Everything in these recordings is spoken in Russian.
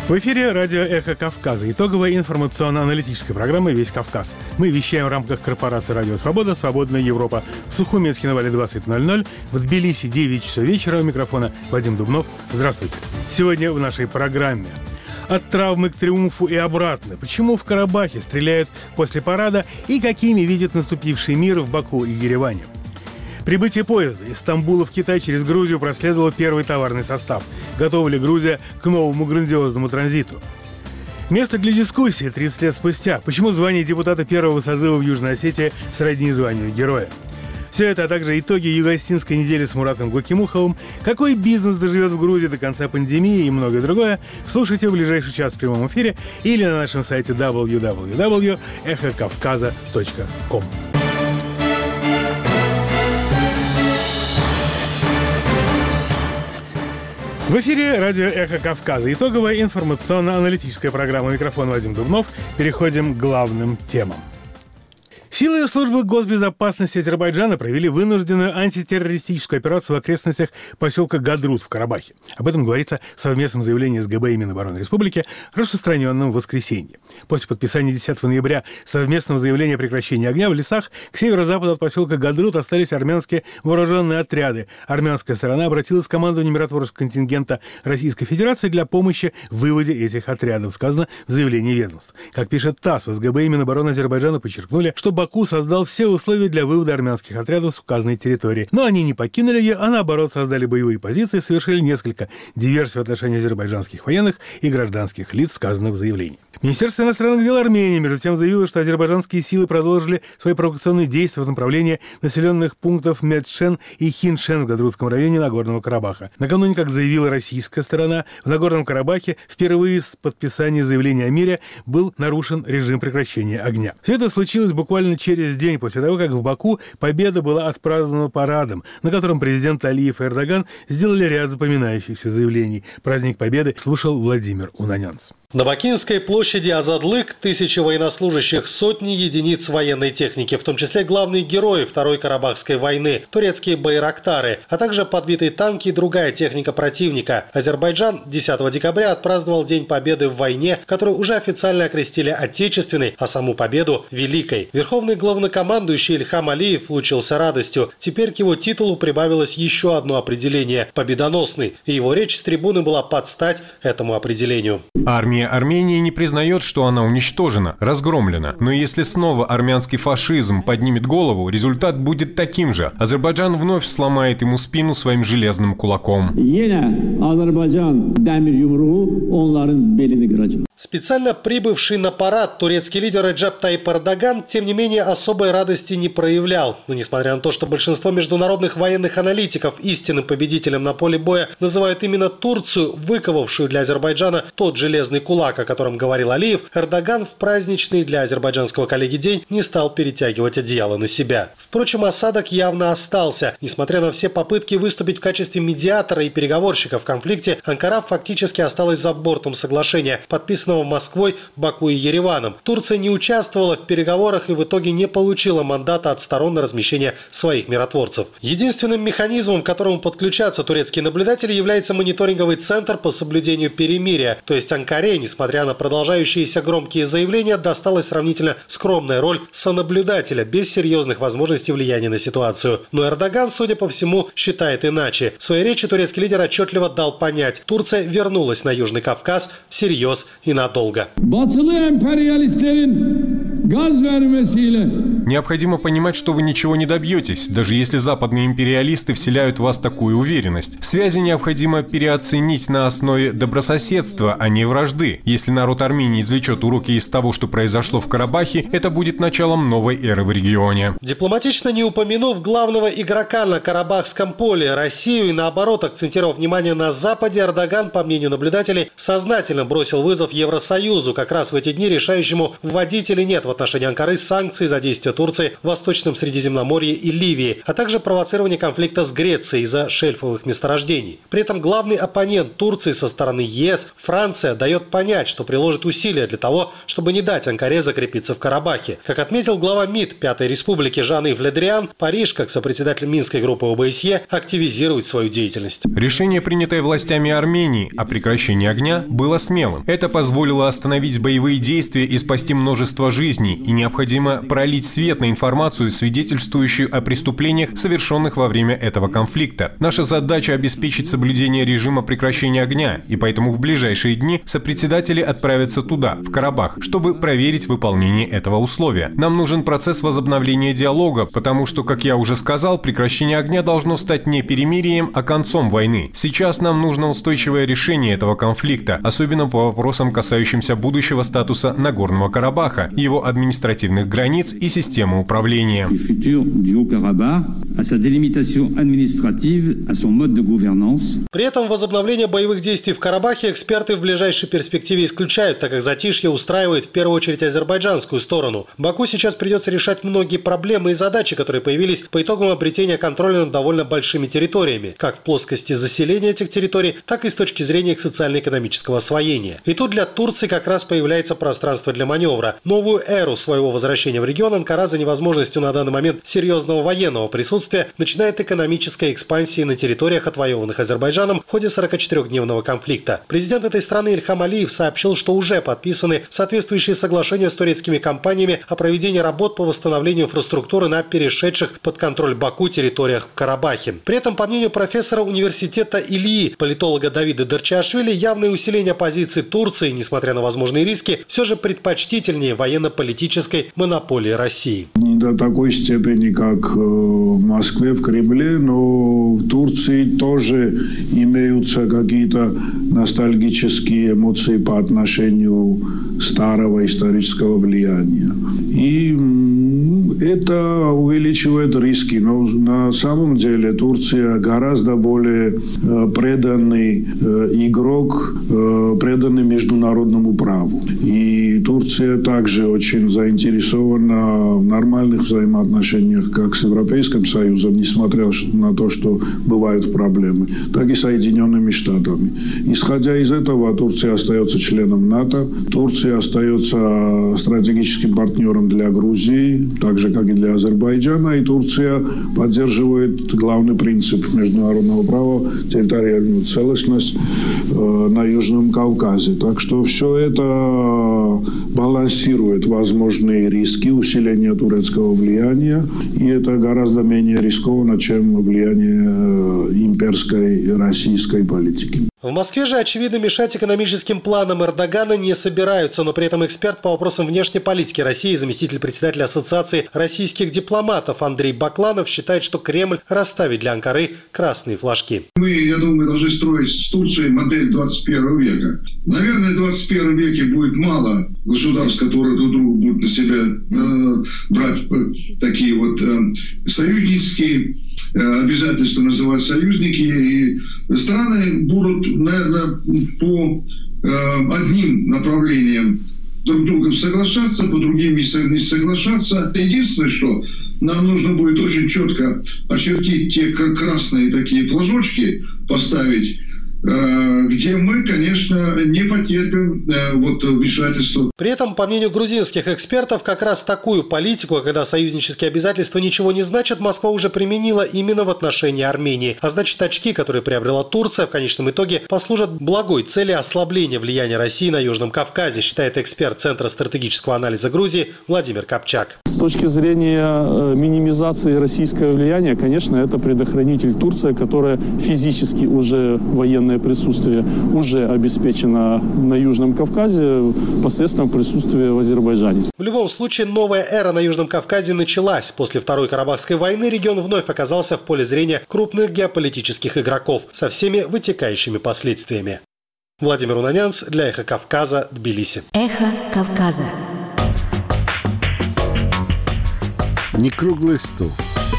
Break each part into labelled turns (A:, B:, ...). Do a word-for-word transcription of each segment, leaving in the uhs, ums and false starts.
A: В эфире радио «Эхо Кавказа». Итоговая информационно-аналитическая программа «Весь Кавказ». Мы вещаем в рамках корпорации «Радио Свобода», «Свободная Европа». В Сухумецке на Вале двадцать ноль ноль, в Тбилиси девять часов вечера. У микрофона Вадим Дубнов. Здравствуйте. Сегодня в нашей программе. От травмы к триумфу и обратно. Почему в Карабахе стреляют после парада и какими видит наступивший мир в Баку и Ереване. Прибытие поезда из Стамбула в Китай через Грузию проследовал первый товарный состав. Готова ли Грузия к новому грандиозному транзиту? Место для дискуссии тридцать лет спустя. Почему звание депутата первого созыва в Южной Осетии сродни званию героя? Все это, а также итоги юго-осетинской недели с Муратом Гокимуховым, какой бизнес доживет в Грузии до конца пандемии и многое другое, слушайте в ближайший час в прямом эфире или на нашем сайте дабл ю дабл ю дабл ю точка эхо кавказа точка ком. В эфире радио «Эхо Кавказа». Итоговая информационно-аналитическая программа. Микрофон Вадим Дубнов. Переходим к главным темам. Силы службы госбезопасности Азербайджана провели вынужденную антитеррористическую операцию в окрестностях поселка Гадрут в Карабахе. Об этом говорится в совместном заявлении СГБ и Минобороны Республики, распространенном в воскресенье. После подписания десятого ноября совместного заявления о прекращении огня в лесах к северо-западу от поселка Гадрут остались армянские вооруженные отряды. Армянская сторона обратилась к командованию миротворческого контингента Российской Федерации для помощи в выводе этих отрядов, сказано в заявлении ведомств. Как пишет ТАСС, в СГБ и Минобороны Азербайджана подчеркнули, что Баку создал все условия для вывода армянских отрядов с указанной территории. Но они не покинули ее, а наоборот создали боевые позиции и совершили несколько диверсий в отношении азербайджанских военных и гражданских лиц, сказано в заявлении. Министерство иностранных дел Армении, между тем, заявило, что азербайджанские силы продолжили свои провокационные действия в направлении населенных пунктов Медшен и Хиншен в Гадрутском районе Нагорного Карабаха. Накануне, как заявила российская сторона, в Нагорном Карабахе впервые с подписания заявления о мире был нарушен режим прекращения огня. Все это случилось буквально через день после того, как в Баку победа была отпразднована парадом, на котором президент Алиев и Эрдоган сделали ряд запоминающихся заявлений. Праздник Победы слушал Владимир Унанянц.
B: На Бакинской площади Азадлык тысячи военнослужащих, сотни единиц военной техники, в том числе главные герои Второй Карабахской войны, турецкие байрактары, а также подбитые танки и другая техника противника. Азербайджан десятого декабря отпраздновал День Победы в войне, которую уже официально окрестили Отечественной, а саму победу – Великой. Верховный главнокомандующий Ильхам Алиев лучился радостью. Теперь к его титулу прибавилось еще одно определение – победоносный, и его речь с трибуны была под стать этому определению.
C: Армия Армении не признает, что она уничтожена, разгромлена. Но если снова армянский фашизм поднимет голову, результат будет таким же. Азербайджан вновь сломает ему спину своим железным кулаком.
B: Специально прибывший на парад турецкий лидер Реджеп Тайип Эрдоган, тем не менее, особой радости не проявлял. Но несмотря на то, что большинство международных военных аналитиков истинным победителем на поле боя называют именно Турцию, выковавшую для Азербайджана тот железный кулак, о котором говорил Алиев, Эрдоган в праздничный для азербайджанского коллеги день не стал перетягивать одеяло на себя. Впрочем, осадок явно остался. Несмотря на все попытки выступить в качестве медиатора и переговорщика в конфликте, Анкара фактически осталась за бортом соглашения, подписанного Москвой, Баку и Ереваном. Турция не участвовала в переговорах и в итоге не получила мандата от сторон на размещение своих миротворцев. Единственным механизмом, к которому подключатся турецкие наблюдатели, является мониторинговый центр по соблюдению перемирия. То есть Анкаре, несмотря на продолжающиеся громкие заявления, досталась сравнительно скромная роль сонаблюдателя, без серьезных возможностей влияния на ситуацию. Но Эрдоган, судя по всему, считает иначе. В своей речи турецкий лидер отчетливо дал понять, Турция вернулась на Южный Кавказ всерьез и надолго.
C: Необходимо понимать, что вы ничего не добьетесь, даже если западные империалисты вселяют в вас такую уверенность. Связи необходимо переоценить на основе добрососедства, а не вражды. Если народ Армении извлечет уроки из того, что произошло в Карабахе, это будет началом новой эры в регионе.
B: Дипломатично не упомянув главного игрока на Карабахском поле, Россию, и наоборот, акцентировав внимание на Западе, Эрдоган, по мнению наблюдателей, сознательно бросил вызов Евросоюзу, как раз в эти дни решающему, вводить или нет в отношении Анкары санкции за действия Турции в Восточном Средиземноморье и Ливии, а также провоцирование конфликта с Грецией из-за шельфовых месторождений. При этом главный оппонент Турции со стороны ЕС, Франция, дает понять, что приложит усилия для того, чтобы не дать Анкаре закрепиться в Карабахе. Как отметил глава МИД Пятой Республики Жан-Ив Ле Дриан, Париж, как сопредседатель Минской группы ОБСЕ, активизирует свою деятельность.
C: Решение, принятое властями Армении о прекращении огня, было смелым. Это позволило остановить боевые действия и спасти множество жизней, и необходимо пролить свет на информацию, свидетельствующую о преступлениях, совершенных во время этого конфликта. Наша задача – обеспечить соблюдение режима прекращения огня, и поэтому в ближайшие дни сопредседатели отправятся туда, в Карабах, чтобы проверить выполнение этого условия. Нам нужен процесс возобновления диалога, потому что, как я уже сказал, прекращение огня должно стать не перемирием, а концом войны. Сейчас нам нужно устойчивое решение этого конфликта, особенно по вопросам, касающимся будущего статуса Нагорного Карабаха, его административных границ и системы управления.
B: При этом возобновление боевых действий в Карабахе эксперты в ближайшей перспективе исключают, так как затишье устраивает в первую очередь азербайджанскую сторону. Баку сейчас придется решать многие проблемы и задачи, которые появились по итогам обретения контроля над довольно большими территориями, как в плоскости заселения этих территорий, так и с точки зрения их социально-экономического освоения. И тут для Турции как раз появляется пространство для маневра. Новую эру своего возвращения в регион Анкара за невозможностью на данный момент серьезного военного присутствия начинает экономической экспансии на территориях, отвоеванных Азербайджаном в ходе сорокачетырёхдневного конфликта. Президент этой страны Ильхам Алиев сообщил, что уже подписаны соответствующие соглашения с турецкими компаниями о проведении работ по восстановлению инфраструктуры на перешедших под контроль Баку территориях в Карабахе. При этом, по мнению профессора университета Ильи, политолога Давида Дарчашвили, явное усиление позиции Турции, несмотря на возможные риски, все же предпочтительнее военно-политической монополии России.
D: Не до такой степени, как в Москве, в Кремле, но в Турции тоже имеются какие-то ностальгические эмоции по отношению старого исторического влияния. И это увеличивает риски. Но на самом деле Турция гораздо более преданный игрок, преданный международному праву. И Турция также очень заинтересована в нормальных взаимоотношениях как с Европейским Союзом, несмотря на то, что бывают проблемы, так и с Соединенными Штатами. Исходя из этого, Турция остается членом НАТО, Турция остается стратегическим партнером для Грузии, так же, как и для Азербайджана, и Турция поддерживает главный принцип международного права – территориальную целостность э, на Южном Кавказе. Так что все это балансирует возможные риски усиления турецкого влияния, и это гораздо менее рискованно, чем влияние имперской российской политики.
B: В Москве же, очевидно, мешать экономическим планам Эрдогана не собираются, но при этом эксперт по вопросам внешней политики России, заместитель председателя Ассоциации российских дипломатов Андрей Бакланов считает, что Кремль расставит для Анкары красные флажки.
E: Мы, я думаю, должны строить с Турцией модель двадцать первого века. Наверное, в двадцать первом веке будет мало государств, которые друг друга будут на себя э, брать э, такие вот э, союзнические э, обязательства, называть союзники. И страны будут, наверное, по э, одним направлениям друг с другом соглашаться, по другим не соглашаться. Единственное, что нам нужно будет очень четко очертить те красные такие флажочки, поставить, где мы, конечно, не потерпим вот вмешательства.
B: При этом, по мнению грузинских экспертов, как раз такую политику, когда союзнические обязательства ничего не значат, Москва уже применила именно в отношении Армении. А значит, очки, которые приобрела Турция, в конечном итоге послужат благой цели ослабления влияния России на Южном Кавказе, считает эксперт Центра стратегического анализа Грузии Владимир Копчак.
F: С точки зрения минимизации российского влияния, конечно, это предохранитель Турция, которая физически уже военная присутствие уже обеспечено на Южном Кавказе посредством присутствия в Азербайджане.
B: В любом случае, новая эра на Южном Кавказе началась. После Второй Карабахской войны регион вновь оказался в поле зрения крупных геополитических игроков со всеми вытекающими последствиями. Владимир Унанянц для «Эхо Кавказа», Тбилиси.
G: «Эхо Кавказа».
H: Не круглый стол.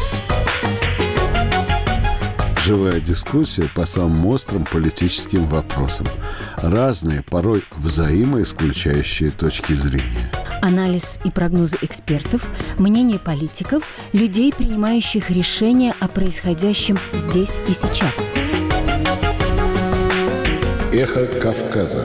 H: Живая дискуссия по самым острым политическим вопросам. Разные, порой взаимоисключающие точки зрения.
G: Анализ и прогнозы экспертов, мнения политиков, людей, принимающих решения о происходящем здесь и сейчас.
H: Эхо Кавказа.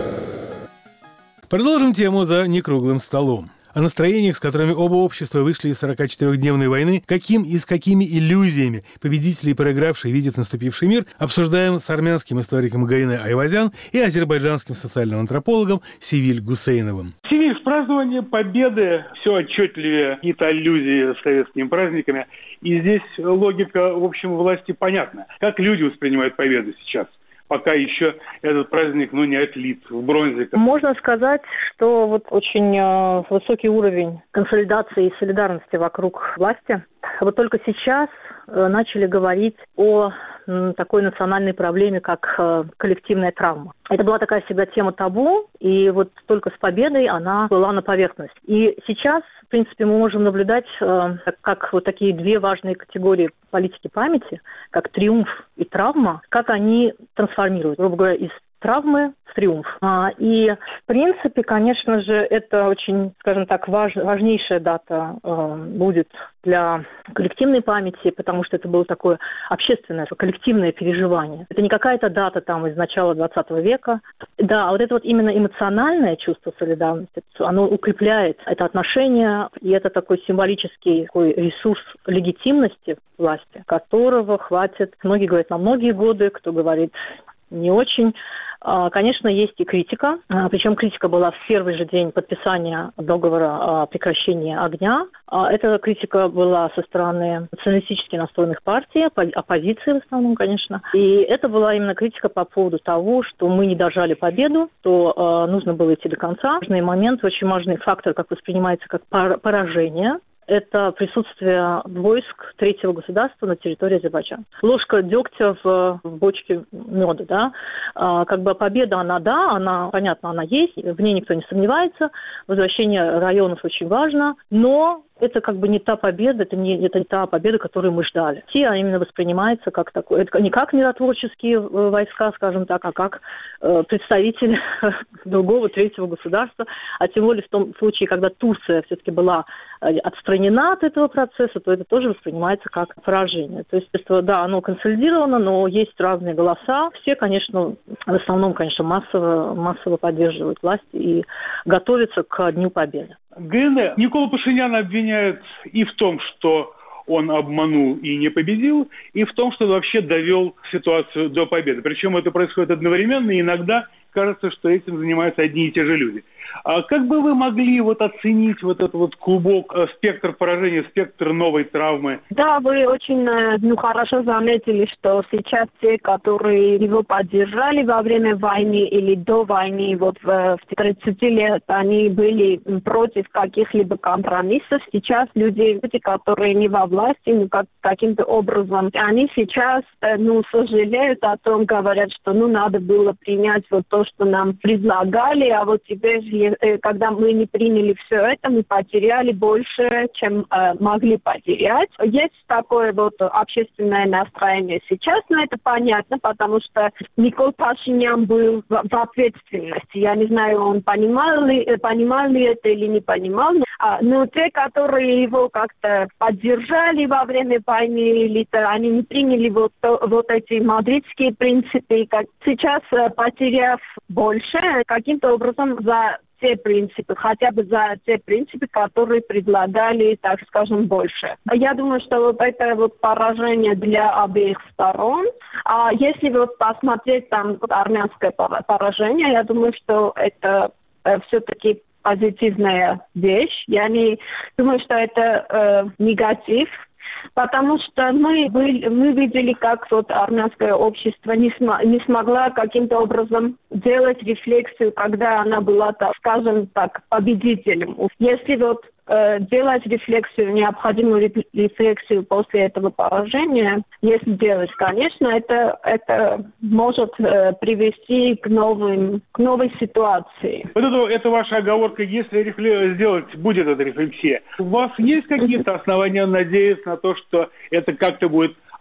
A: Продолжим тему за некруглым столом. О настроениях, с которыми оба общества вышли из сорокачетырёхдневной войны, каким и с какими иллюзиями победители и проигравшие видят наступивший мир, обсуждаем с армянским историком Гаине Айвазян и азербайджанским социальным антропологом Севиль Гусейновым.
I: Севиль, в праздновании Победы все отчетливее какие-то аллюзии с советскими праздниками. И здесь логика, в общем, власти понятна. Как люди воспринимают победу сейчас? Пока еще этот праздник, ну, не отлит в бронзе.
J: Можно сказать, что вот очень э, высокий уровень консолидации и солидарности вокруг власти. Вот только сейчас э, начали говорить о э, такой национальной проблеме, как э, коллективная травма. Это была такая всегда тема табу, и вот только с победой она была на поверхность. И сейчас, в принципе, мы можем наблюдать, э, как, как вот такие две важные категории политики памяти, как триумф и травма, как они трансформируют, грубо говоря, из травмы в триумф. А, и, в принципе, конечно же, это очень, скажем так, важ, важнейшая дата э, будет для коллективной памяти, потому что это было такое общественное, коллективное переживание. Это не какая-то дата там из начала двадцатого века. Да, вот это вот именно эмоциональное чувство солидарности, оно укрепляет это отношение, и это такой символический такой ресурс легитимности власти, которого хватит, многие говорят, на многие годы, кто говорит не очень. Конечно, есть и критика, причем критика была в первый же день подписания договора о прекращении огня. Эта критика была со стороны националистически настроенных партий, оппозиции в основном, конечно. И это была именно критика по поводу того, что мы не дожали победу, что нужно было идти до конца. Важный момент, очень важный фактор, как воспринимается как поражение. Это присутствие войск третьего государства на территории Азербайджана. Ложка дегтя в, в бочке меда, да. А, как бы победа, она, да, она, понятно, она есть, в ней никто не сомневается. Возвращение районов очень важно, но это как бы не та победа, это не, это не та победа, которую мы ждали. Те именно воспринимается как такое, это не как миротворческие войска, скажем так, а как э, представители другого третьего государства, а тем более в том случае, когда Турция все-таки была отстранена от этого процесса, то это тоже воспринимается как поражение. То есть, да, оно консолидировано, но есть разные голоса. Все, конечно, в основном, конечно, массово, массово поддерживают власть и готовятся к Дню Победы.
I: ГН Никола Пашиняна обвиняют и в том, что он обманул и не победил, и в том, что вообще довел ситуацию до победы. Причем это происходит одновременно, и иногда кажется, что этим занимаются одни и те же люди. А как бы вы могли вот оценить вот этот вот клубок, э, спектр поражения, спектр новой травмы?
K: Да, вы очень ну, хорошо заметили, что сейчас те, которые его поддержали во время войны или до войны, вот в, в тридцать лет, они были против каких-либо компромиссов. Сейчас люди, люди которые не во власти, ну, как, каким-то образом, они сейчас ну, сожалеют о том, говорят, что ну, надо было принять вот то, что нам предлагали, а вот теперь, когда мы не приняли все это, мы потеряли больше, чем э, могли потерять. Есть такое вот общественное настроение сейчас, но это понятно, потому что Никол Пашинян был в, в ответственности. Я не знаю, он понимал ли, понимал ли это или не понимал, но, а, но те, которые его как-то поддержали во время войны, или то, они не приняли вот, вот эти мадридские принципы, как сейчас, потеряв больше, каким-то образом за те принципы, хотя бы за те принципы, которые предлагали, так скажем, больше. Я думаю, что вот это вот поражение для обеих сторон. А если вот посмотреть там вот армянское поражение, я думаю, что это э, все-таки позитивная вещь. Я не думаю, что это э, негатив. Потому что мы, были, мы видели, как вот армянское общество не, см- не смогла каким-то образом делать рефлексию, когда она была, так, скажем так, победителем. Если вот э, делать рефлексию, необходимую рефлексию после этого поражения, если делать, конечно, это, это может э, привести к, новым, к новой ситуации.
I: Вот это, это ваша оговорка, если рефле- сделать будет эта рефлексия. У вас есть какие-то основания надеяться на то, что это как-то будет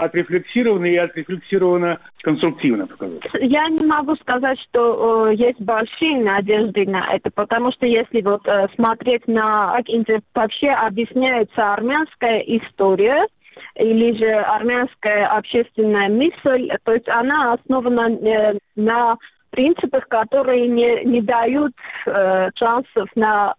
I: отрефлексировано и отрефлексировано конструктивно.
K: Я не могу сказать, что э, есть большие надежды на это, потому что если вот э, смотреть на как вообще объясняется армянская история, или же армянская общественная мысль, то есть она основана э, на принципах, которые не, не дают э, шансов на,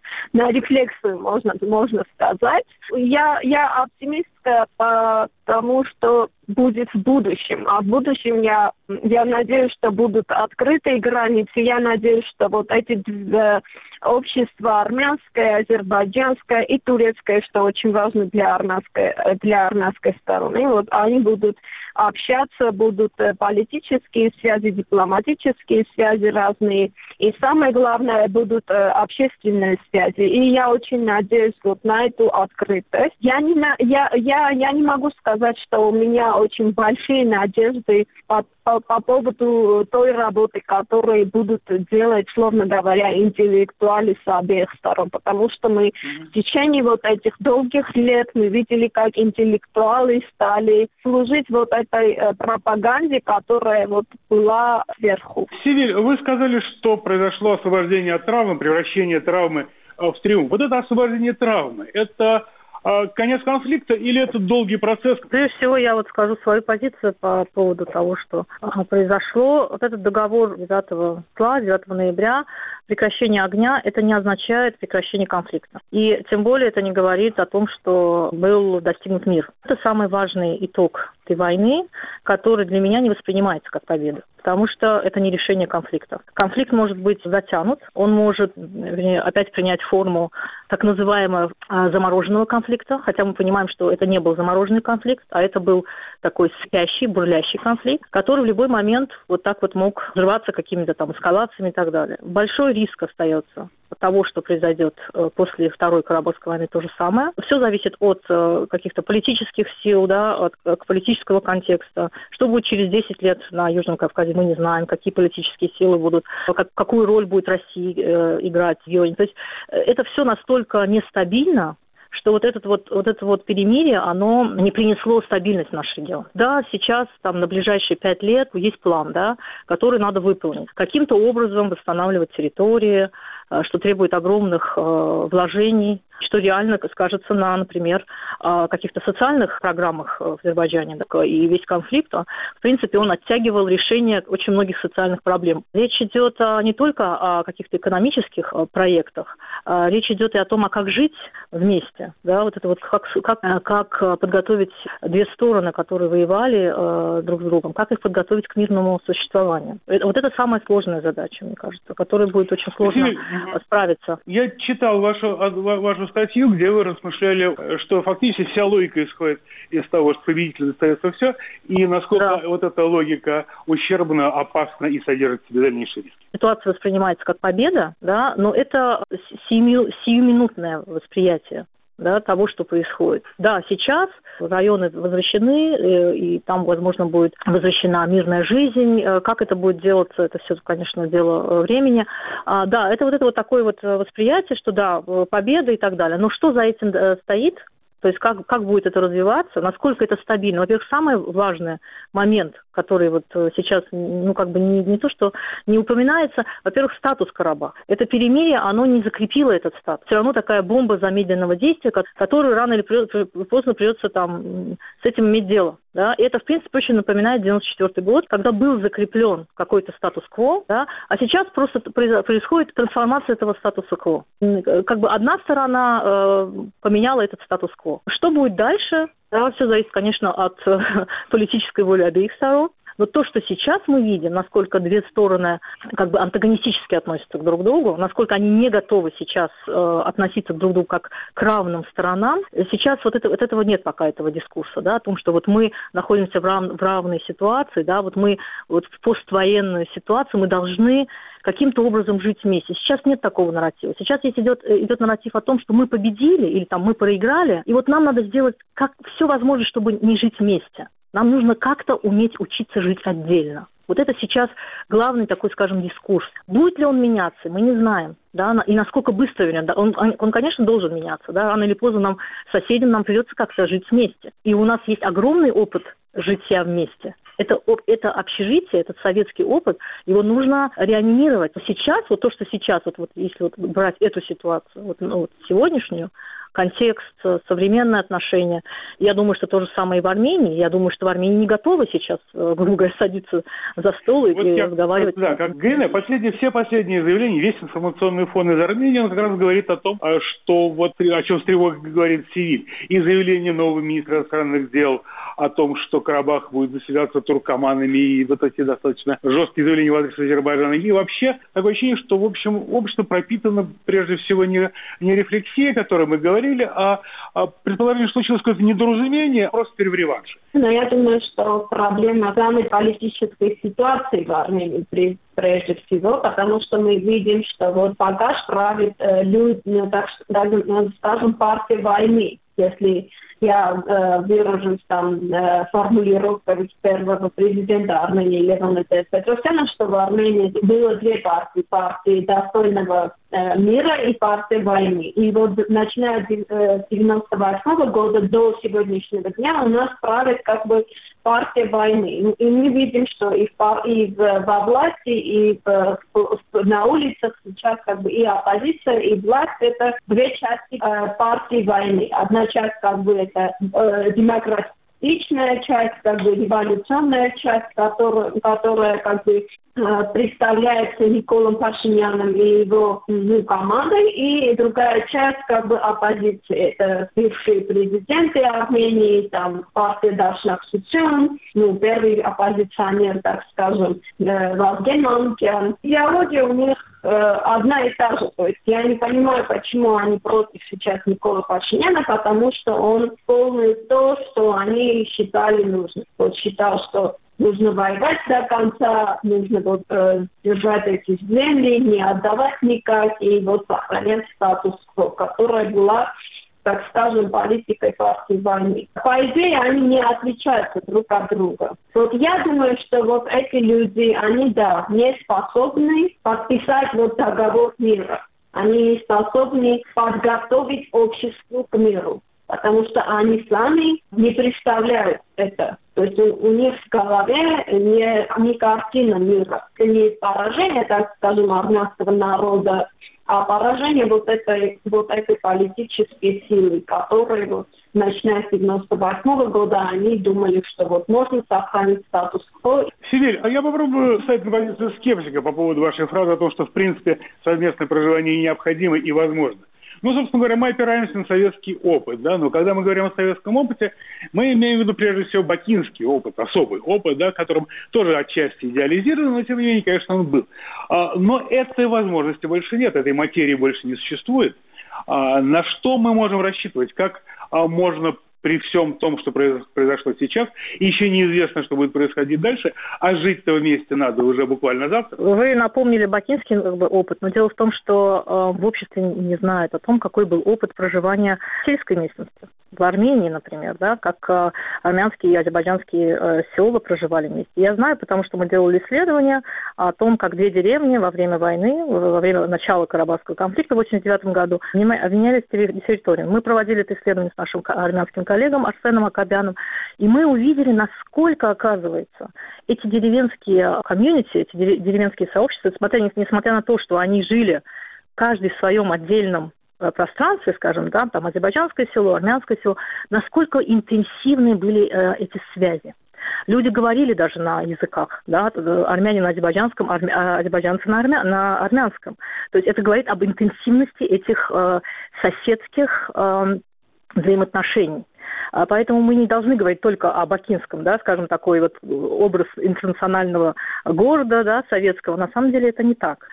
K: на рефлексию, можно, можно сказать. Я, я оптимистка потому, что будет в будущем. А в будущем я, я надеюсь, что будут открытые границы. Я надеюсь, что вот эти э, общества армянское, азербайджанское и турецкое, что очень важно для армянской, для армянской стороны, вот они будут общаться, будут политические связи, дипломатические связи разные. И самое главное, будут э, общественные связи. И я очень надеюсь вот на эту открытость. Я не, я, я, я не могу сказать, что у меня очень большие надежды по, по, по поводу той работы, которую будут делать, словно говоря, интеллектуалы с обеих сторон. Потому что мы mm-hmm. в течение вот этих долгих лет мы видели, как интеллектуалы стали служить вот этой э, пропаганде, которая вот была сверху.
I: Севиль, вы сказали, что произошло освобождение от травмы, превращение травмы в триумф. Вот это освобождение травмы, это э, конец конфликта или это долгий процесс?
J: Прежде всего, я вот скажу свою позицию по поводу того, что э, произошло. Вот этот договор девятого числа, девятого ноября, прекращение огня, это не означает прекращение конфликта. И тем более это не говорит о том, что был достигнут мир. Это самый важный итог этой войны, который для меня не воспринимается как победа. Потому что это не решение конфликта. Конфликт может быть затянут, он может вернее, опять принять форму так называемого замороженного конфликта, хотя мы понимаем, что это не был замороженный конфликт, а это был такой спящий, бурлящий конфликт, который в любой момент вот так вот мог взрываться какими-то там эскалациями и так далее. Большой риск остается от того, что произойдет после Второй Карабахской войны, то же самое. Все зависит от каких-то политических сил, да, от, от политического контекста. Что будет через десять лет на Южном Кавказе, мы не знаем, какие политические силы будут, как, какую роль будет Россия э, играть в регионе. То есть это все настолько нестабильно, что вот, этот вот, вот это вот перемирие, оно не принесло стабильность в наш регион. Да, сейчас там на ближайшие пять лет есть план, да, который надо выполнить. Каким-то образом восстанавливать территории, что требует огромных э, вложений, что реально скажется на, например, э, каких-то социальных программах в Азербайджане. Так, и весь конфликт, в принципе, он оттягивал решение очень многих социальных проблем. Речь идет а, не только о каких-то экономических а, проектах, а, речь идет и о том, а как жить вместе. Да, вот это вот как, как, как подготовить две стороны, которые воевали э, друг с другом, как их подготовить к мирному существованию. Вот это самая сложная задача, мне кажется, которая будет очень сложно справиться.
I: Я читал вашу, вашу статью, где вы размышляли, что фактически вся логика исходит из того, что победитель достается все, и насколько да. вот эта логика ущербна, опасна и содержит в себе дальнейшие риски.
J: Ситуация воспринимается как победа, да, но это сию, сиюминутное восприятие. Да, того, что происходит. Да, сейчас районы возвращены, и там, возможно, будет возвращена мирная жизнь. Как это будет делаться, это все, конечно, дело времени. А, да, это вот это вот такое вот восприятие, что да, победа и так далее. Но что за этим стоит? То есть как, как будет это развиваться, насколько это стабильно. Во-первых, самый важный момент, который вот сейчас, ну, как бы не, не то, что не упоминается, во-первых, статус Карабаха. Это перемирие, оно не закрепило этот статус. Все равно такая бомба замедленного действия, которую рано или поздно придется там с этим иметь дело. Да? И это, в принципе, очень напоминает девяносто четвёртый год, когда был закреплен какой-то статус-кво, да? А сейчас просто происходит трансформация этого статуса-кво. Как бы одна сторона э, поменяла этот статус-кво. Что будет дальше? Да, все зависит, конечно, от э, политической воли обеих сторон. Но то, что сейчас мы видим, насколько две стороны как бы антагонистически относятся друг к другу, насколько они не готовы сейчас э, относиться друг к другу как к равным сторонам, сейчас вот, это, вот этого нет пока, этого дискурса, да, о том, что вот мы находимся в, рав, в равной ситуации, да, вот мы вот в поствоенную ситуацию, мы должны каким-то образом жить вместе. Сейчас нет такого нарратива. Сейчас здесь идет, идет нарратив о том, что мы победили или там мы проиграли, и вот нам надо сделать как все возможное, чтобы не жить вместе. Нам нужно как-то уметь учиться жить отдельно. Вот это сейчас главный такой, скажем, дискурс. Будет ли он меняться, мы не знаем. Да, и насколько быстро он, он, он, конечно, должен меняться. Да, рано или поздно нам, соседям, нам придется как-то жить вместе. И у нас есть огромный опыт жития вместе. Это, это общежитие, этот советский опыт, его нужно реанимировать. Сейчас, вот то, что сейчас, вот, вот если вот брать эту ситуацию, вот, ну, вот сегодняшнюю, контекст, современные отношения. Я думаю, что то же самое и в Армении. Я думаю, что в Армении не готовы сейчас, грубо говоря, садиться за стол и, вот и я, разговаривать.
I: Да, как ГН, последние, все последние заявления, весь информационный фон из Армении, он как раз говорит о том, что вот о чем с тревогой говорит Севиль. И заявление нового министра иностранных дел о том, что Карабах будет заселяться туркоманами, и вот эти достаточно жесткие заявления в адрес Азербайджана. И вообще такое ощущение, что, в общем, общество пропитано прежде всего не, не рефлексией, о которой мы говорили, а, а предположение, что случилось какое-то недоразумение, а просто теперь в реванше.
K: Но я думаю, что проблема самой политической ситуации в Армении прежде всего, потому что мы видим, что вот пока правит э, люди, ну, так скажем, партия войны, если я э, выражусь там э, формулировкой первого президента Армении Левона Петросяна, что в Армении было две партии, партии достойного э, мира и партия войны. И вот начиная с э, девяносто восьмого года до сегодняшнего дня у нас правит как бы партия войны. И мы видим, что и, в, и в, во власти, и в, в, на улицах сейчас как бы и оппозиция, и власть — это две части э, партии войны. Одна часть как бы это э, демократичная часть, как бы революционная часть, которая, которая как бы представляется Николом Пашиняном и его ну, командой, и другая часть как бы оппозиции. Это бывшие президенты Армении, там партия Дашнак Суцюн, ну, первый оппозиционер, так скажем, Вазген Манукян. Идеология у них э, одна и та же. То есть я не понимаю, почему они против сейчас Никола Пашиняна, потому что он исполнил то, что они считали нужным. Вот считал, что нужно воевать до конца, нужно вот, э, держать эти земли, не отдавать никак, и вот сохранять статус-кво, которая была, так скажем, политикой партии войны. По идее, они не отличаются друг от друга. Вот я думаю, что вот эти люди, они, да, не способны подписать вот договор мира. Они не способны подготовить общество к миру, потому что они сами не представляют это. То есть у, у них в голове не, не картина мира, не поражение, так скажем, армянского народа, а поражение вот этой, вот этой политической силы, которые вот, начиная с девяносто восьмого года, они думали, что вот можно сохранить статус-кво.
I: Севиль, а я попробую встать на позицию скептика по поводу вашей фразы о том, что в принципе совместное проживание необходимо и возможно. Ну, собственно говоря, мы опираемся на советский опыт, да, но когда мы говорим о советском опыте, мы имеем в виду прежде всего бакинский опыт, особый опыт, да, которым тоже отчасти идеализирован, но тем не менее, конечно, он был. А, но этой возможности больше нет, этой материи больше не существует. А, на что мы можем рассчитывать? Как а, можно при всем том, что произошло сейчас, и еще неизвестно, что будет происходить дальше, а жить-то вместе надо уже буквально завтра.
J: Вы напомнили бакинский как бы, опыт, но дело в том, что э, в обществе не знают о том, какой был опыт проживания в сельской местности. В Армении, например, да, как э, армянские и азербайджанские э, села проживали вместе. Я знаю, потому что мы делали исследования о том, как две деревни во время войны, во время начала Карабахского конфликта в восемьдесят девятом году обменялись территориями. Мы проводили это исследование с нашим армянским коллегам Арсеном Акобяном, и мы увидели, насколько, оказывается, эти деревенские комьюнити, эти деревенские сообщества, несмотря, несмотря на то, что они жили каждый в своем отдельном пространстве, скажем, да, там азербайджанское село, армянское село, насколько интенсивны были э, эти связи. Люди говорили даже на языках, да, армяне на азербайджанском, армя, азербайджанцы на, армя, на армянском. То есть это говорит об интенсивности этих э, соседских э, взаимоотношений. Поэтому мы не должны говорить только о бакинском, да, скажем, такой вот образ интернационального города, да, советского. На самом деле это не так.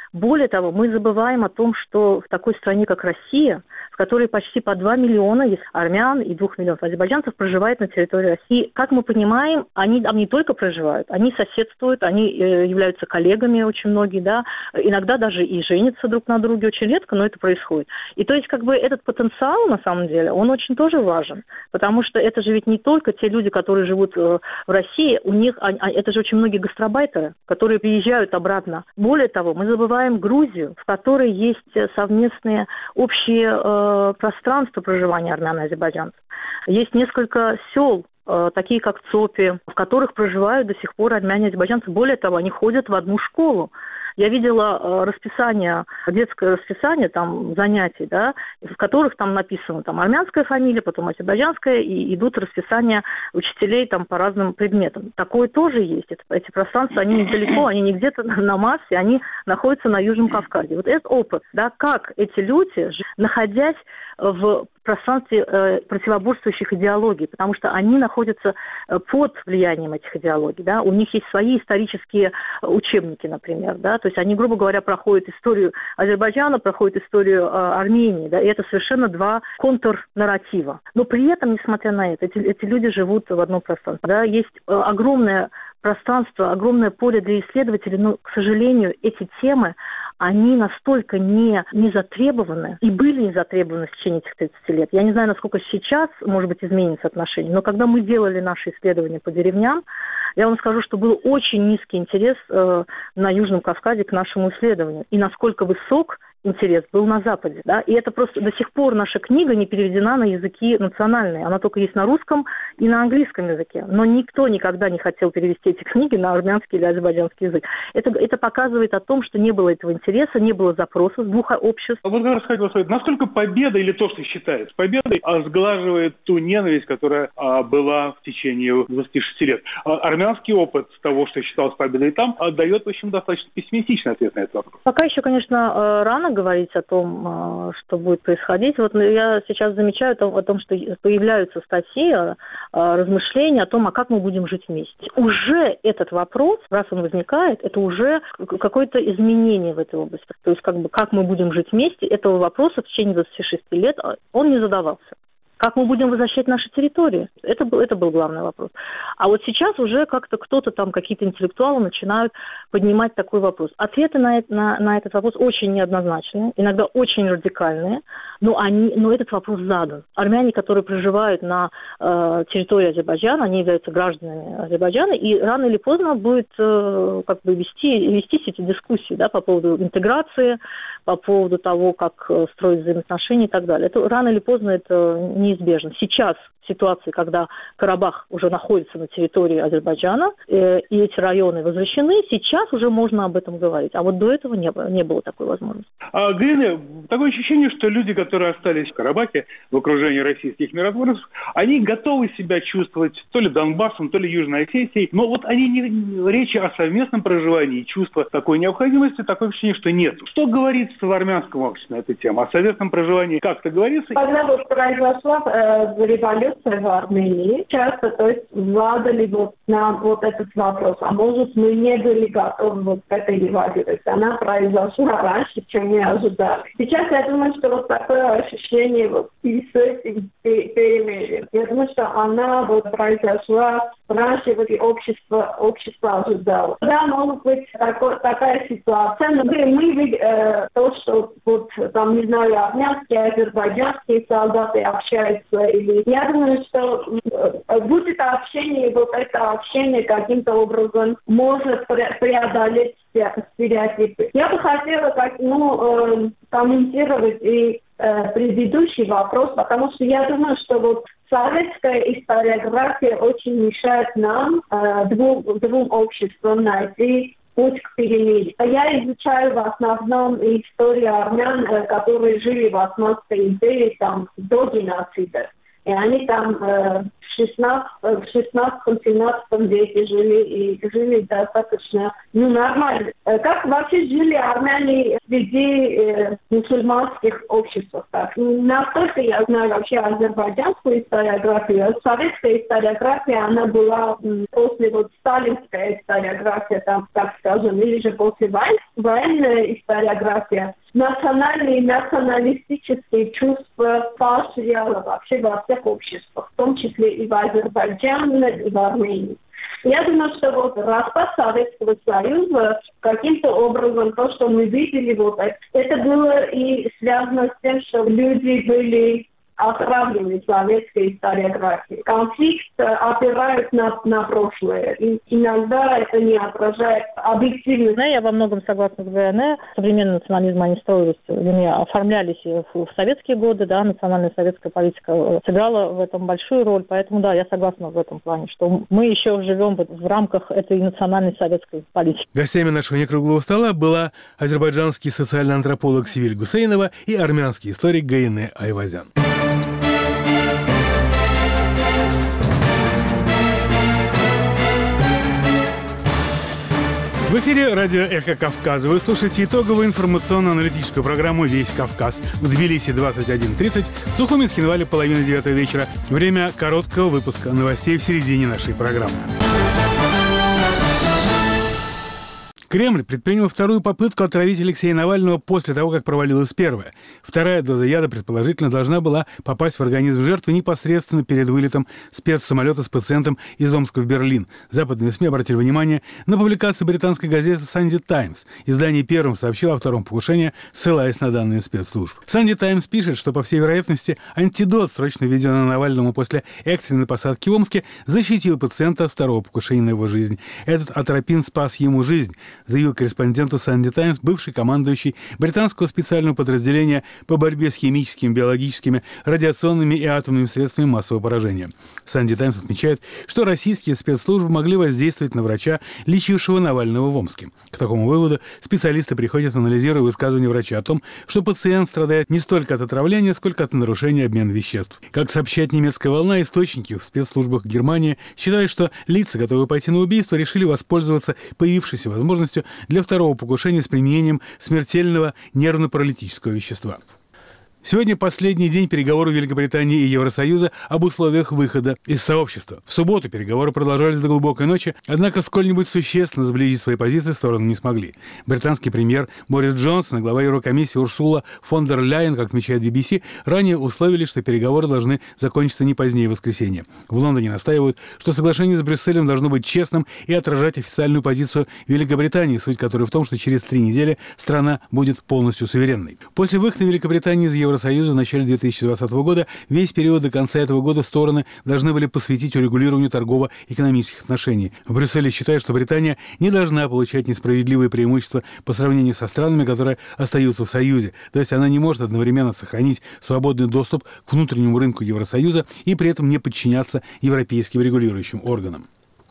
J: Более того, мы забываем о том, что в такой стране, как Россия, в которой почти по два миллиона есть армян и двух миллионов азербайджанцев проживает на территории России. Как мы понимаем, они там не только проживают, они соседствуют, они э, являются коллегами очень многие, да, иногда даже и женятся друг на друге, очень редко, но это происходит. И то есть как бы этот потенциал, на самом деле, он очень тоже важен, потому что это же ведь не только те люди, которые живут э, в России, у них, а, а, это же очень многие гастарбайтеры, которые приезжают обратно. Более того, мы забываем Грузию, в которой есть совместные общие э, пространства проживания армян и азербайджанцев. Есть несколько сел, э, такие как Цопи, в которых проживают до сих пор армяне и азербайджанцы. Более того, они ходят в одну школу. Я видела э, расписание, детское расписание там занятий, да, в которых там написано там армянская фамилия, потом азербайджанская, и идут расписания учителей там по разным предметам. Такое тоже есть. Это, эти пространства, они недалеко, они не где-то на Марсе, они находятся на Южном Кавказе. Вот этот опыт, да, как эти люди, находясь в пространстве э, противоборствующих идеологий, потому что они находятся э, под влиянием этих идеологий, да, у них есть свои исторические учебники, например, да, то есть они, грубо говоря, проходят историю Азербайджана, проходят историю э, Армении, да, и это совершенно два контрнарратива. Но при этом, несмотря на это, эти, эти люди живут в одном пространстве, да, есть э, огромное пространство, огромное поле для исследователей, но, к сожалению, эти темы, они настолько не, не затребованы и были не затребованы в течение этих тридцати лет. Я не знаю, насколько сейчас, может быть, изменится отношение, но когда мы делали наши исследования по деревням, я вам скажу, что был очень низкий интерес э, на Южном Кавказе к нашему исследованию. И насколько высок интерес был на Западе. Да? И это просто до сих пор наша книга не переведена на языки национальные. Она только есть на русском и на английском языке. Но никто никогда не хотел перевести эти книги на армянский или азербайджанский язык. Это, это показывает о том, что не было этого интереса, не было запроса с двух обществ.
I: Вот как раз хотел сказать, насколько победа, или то, что считается победой, сглаживает ту ненависть, которая а, была в течение двадцати шести лет. А, армянский опыт того, что считалось победой там, а, дает, в общем, достаточно пессимистичный ответ на этот вопрос.
J: Пока еще, конечно, рано говорить о том, что будет происходить. Вот я сейчас замечаю о том, что появляются статьи, размышления о том, а как мы будем жить вместе. Уже этот вопрос, раз он возникает, это уже какое-то изменение в этой области. То есть как бы как мы будем жить вместе, этого вопроса в течение двадцати шести лет он не задавался. Как мы будем возвращать наши территории? Это был, это был главный вопрос. А вот сейчас уже как-то кто-то там, какие-то интеллектуалы начинают поднимать такой вопрос. Ответы на, на, на этот вопрос очень неоднозначные, иногда очень радикальные, но, они, но этот вопрос задан. Армяне, которые проживают на э, территории Азербайджана, они являются гражданами Азербайджана, и рано или поздно будет э, как бы вести, вестись эти дискуссии, да, по поводу интеграции, по поводу того, как строить взаимоотношения и так далее. Это, рано или поздно это неизбежно. Сейчас в ситуации, когда Карабах уже находится на территории Азербайджана, э, и эти районы возвращены, сейчас уже можно об этом говорить. А вот до этого не было, не было такой возможности.
I: А, Галина, такое ощущение, что люди, которые остались в Карабахе, в окружении российских миротворцев, они готовы себя чувствовать то ли Донбассом, то ли Южной Осетией, но вот они не, речи о совместном проживании, чувства такой необходимости, такое ощущение, что нет. Что говорится в армянском обществе на эту тему? О совместном проживании как-то говорится?
K: Когда вот произошла э, революция в Армении, часто, то есть, владали вот нам вот этот вопрос, а может мы не были готовы вот к этой революции. Она произошла раньше, чем мы ожидали. Сейчас я думаю, что вот такое ощущение вот и с этим перемирием. Я думаю, что она вот произошла раньше, вот и общество, общество ожидало. Да, может быть такой, такая ситуация, но мы, мы э, то, что вот там, не знаю, армянские, азербайджанские солдаты общаются, или я думаю, что э, будет общение, вот это общение каким-то образом может пре- преодолеть стереотипы. Я бы хотела как, ну, э, комментировать и э, предыдущий вопрос, потому что я думаю, что вот советская историография очень мешает нам, э, двум, двум обществам, найти путь к перемирию. Я изучаю в основном историю армян, э, которые жили в Османской империи там, до геноцида. И они там э, в шестнадцатом-семнадцатом веке жили и жили достаточно ну, нормально. Как вообще жили армяне среди э, мусульманских обществ? Так? Насколько я знаю вообще азербайджанскую историографию, советская историография, она была м, после вот сталинская историография, там, так скажем, или же после войн, военная историография. Национальные, националистические чувства поощряла вообще во всех обществах, в том числе и в Азербайджане, и в Армении. Я думаю, что вот распад Советского Союза каким-то образом, то, что мы видели, вот это было и связано с тем, что люди были отравлены советской историографией. Конфликт опирает на, на прошлое. И иногда это не отражает объективность.
J: Я во многом согласна с ГНЭ. Современный национализм, они строились, вернее, оформлялись в, в советские годы, да, национальная советская политика сыграла в этом большую роль. Поэтому, да, я согласна в этом плане, что мы еще живем в рамках этой национальной советской политики.
A: Гостями нашего некруглого стола была азербайджанский социальный антрополог Севиль Гусейнова и армянский историк Гаине Айвазян. В эфире радио «Эхо Кавказа». Вы слушаете итоговую информационно-аналитическую программу «Весь Кавказ». В Тбилиси двадцать один тридцать, в Сухуме, Скинвале половина девятого вечера. Время короткого выпуска новостей в середине нашей программы. Кремль предпринял вторую попытку отравить Алексея Навального после того, как провалилась первая. Вторая доза яда, предположительно, должна была попасть в организм жертвы непосредственно перед вылетом спецсамолета с пациентом из Омска в Берлин. Западные СМИ обратили внимание на публикацию британской газеты «Санди Таймс». Издание первым сообщило о втором покушении, ссылаясь на данные спецслужб. «Санди Таймс» пишет, что, по всей вероятности, антидот, срочно введенный Навальному после экстренной посадки в Омске, защитил пациента от второго покушения на его жизнь. Этот атропин спас ему жизнь, заявил корреспонденту «Санди Таймс» бывший командующий британского специального подразделения по борьбе с химическими, биологическими, радиационными и атомными средствами массового поражения. «Санди Таймс» отмечает, что российские спецслужбы могли воздействовать на врача, лечившего Навального в Омске. К такому выводу специалисты приходят, анализируя высказывания врача о том, что пациент страдает не столько от отравления, сколько от нарушения обмена веществ. Как сообщает немецкая «Волна», источники в спецслужбах Германии считают, что лица, готовые пойти на убийство, решили воспользоваться появившейся возможностью для второго покушения с применением смертельного нервно-паралитического вещества. Сегодня последний день переговоров Великобритании и Евросоюза об условиях выхода из сообщества. В субботу переговоры продолжались до глубокой ночи, однако сколь-нибудь существенно сблизить свои позиции стороны не смогли. Британский премьер Борис Джонсон и глава Еврокомиссии Урсула фон дер Ляйен, как отмечает би би си, ранее условили, что переговоры должны закончиться не позднее воскресенья. В Лондоне настаивают, что соглашение с Брюсселем должно быть честным и отражать официальную позицию Великобритании, суть которой в том, что через три недели страна будет полностью суверенной. После выхода Великобритании из Евросоюза Союза в начале две тысячи двадцатого года весь период до конца этого года стороны должны были посвятить урегулированию торгово-экономических отношений. В Брюсселе считают, что Британия не должна получать несправедливые преимущества по сравнению со странами, которые остаются в Союзе. То есть она не может одновременно сохранить свободный доступ к внутреннему рынку Евросоюза и при этом не подчиняться европейским регулирующим органам.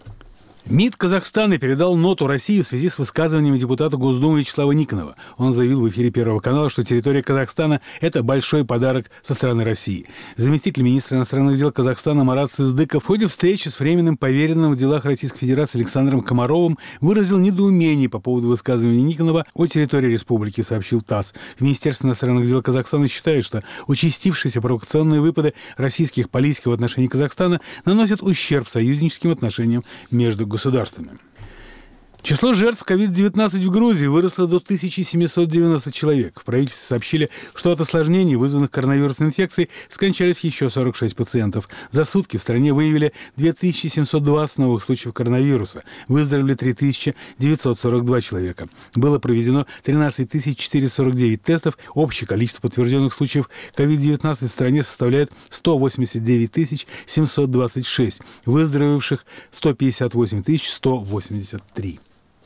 A: МИД Казахстана передал ноту России в связи с высказываниями депутата Госдумы Вячеслава Никонова. Он заявил в эфире Первого канала, что территория Казахстана – это большой подарок со стороны России. Заместитель министра иностранных дел Казахстана Марат Сыздыков в ходе встречи с временным поверенным в делах Российской Федерации Александром Комаровым выразил недоумение по поводу высказывания Никонова о территории республики, сообщил ТАСС. В Министерстве иностранных дел Казахстана считают, что участившиеся провокационные выпады российских политиков в отношении Казахстана наносят ущерб союзническим отношениям между государствами. государствами. Число жертв ковид девятнадцать в Грузии выросло до тысячи семисот девяноста человек. В правительстве сообщили, что от осложнений, вызванных коронавирусной инфекцией, скончались еще сорок шесть пациентов. За сутки в стране выявили две тысячи семьсот двадцать новых случаев коронавируса. Выздоровели три тысячи девятьсот сорок два человека. Было проведено тринадцать тысяч четыреста сорок девять тестов. Общее количество подтвержденных случаев ковид девятнадцать в стране составляет сто восемьдесят девять тысяч семьсот двадцать шесть. Выздоровевших сто пятьдесят восемь тысяч сто восемьдесят три.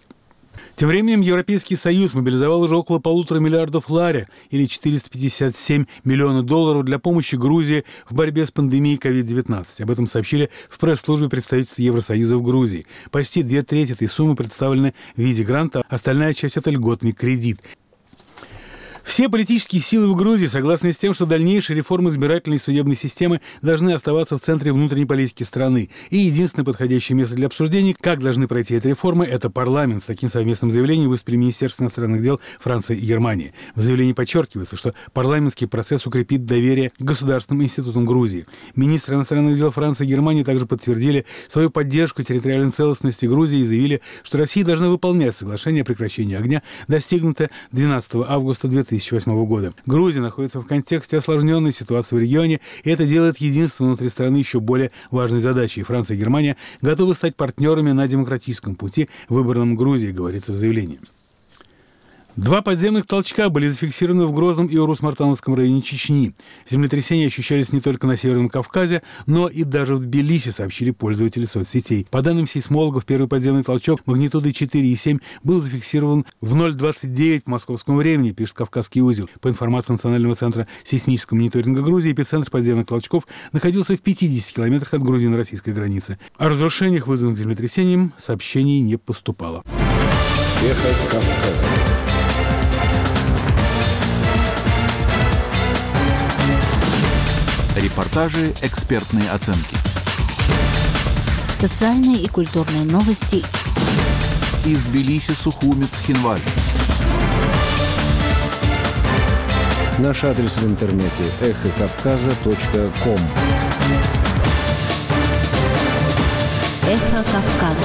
A: Тем временем Европейский Союз мобилизовал уже около полутора миллиардов лари, или четыреста пятьдесят семь миллионов долларов для помощи Грузии в борьбе с пандемией ковид девятнадцать. Об этом сообщили в пресс-службе представительства Евросоюза в Грузии. Почти две трети этой суммы представлены в виде гранта, остальная часть – это льготный кредит. В Все политические силы в Грузии согласны с тем, что дальнейшие реформы избирательной и судебной системы должны оставаться в центре внутренней политики страны. И единственное подходящее место для обсуждений, как должны пройти эти реформы, это парламент. С таким совместным заявлением выступили Министерство иностранных дел Франции и Германии. В заявлении подчеркивается, что парламентский процесс укрепит доверие к государственным институтам Грузии. Министры иностранных дел Франции и Германии также подтвердили свою поддержку территориальной целостности Грузии и заявили, что Россия должна выполнять соглашение о прекращении огня, достигнутое двенадцатого августа две тысячи восьмого года. Грузия находится в контексте осложненной ситуации в регионе, и это делает единство внутри страны еще более важной задачей. Франция и Германия готовы стать партнерами на демократическом пути, выбранном Грузией, говорится в заявлении. Два подземных толчка были зафиксированы в Грозном и Урус-Мартановском районе Чечни. Землетрясения ощущались не только на Северном Кавказе, но и даже в Тбилиси, сообщили пользователи соцсетей. По данным сейсмологов, первый подземный толчок магнитудой четыре и семь был зафиксирован в ноль двадцать девять по московскому времени, пишет Кавказский узел. По информации Национального центра сейсмического мониторинга Грузии, эпицентр подземных толчков находился в пятидесяти километрах от грузино-российской границы. О разрушениях, вызванных землетрясением, сообщений не поступало.
H: Эхо Кавказа.
L: Репортажи, экспертные оценки.
G: Социальные и культурные новости.
L: Из Тбилиси, Сухумец, Хинваль.
H: Наш адрес в интернете эхо кавказа точка ком.
G: Эхо Кавказа.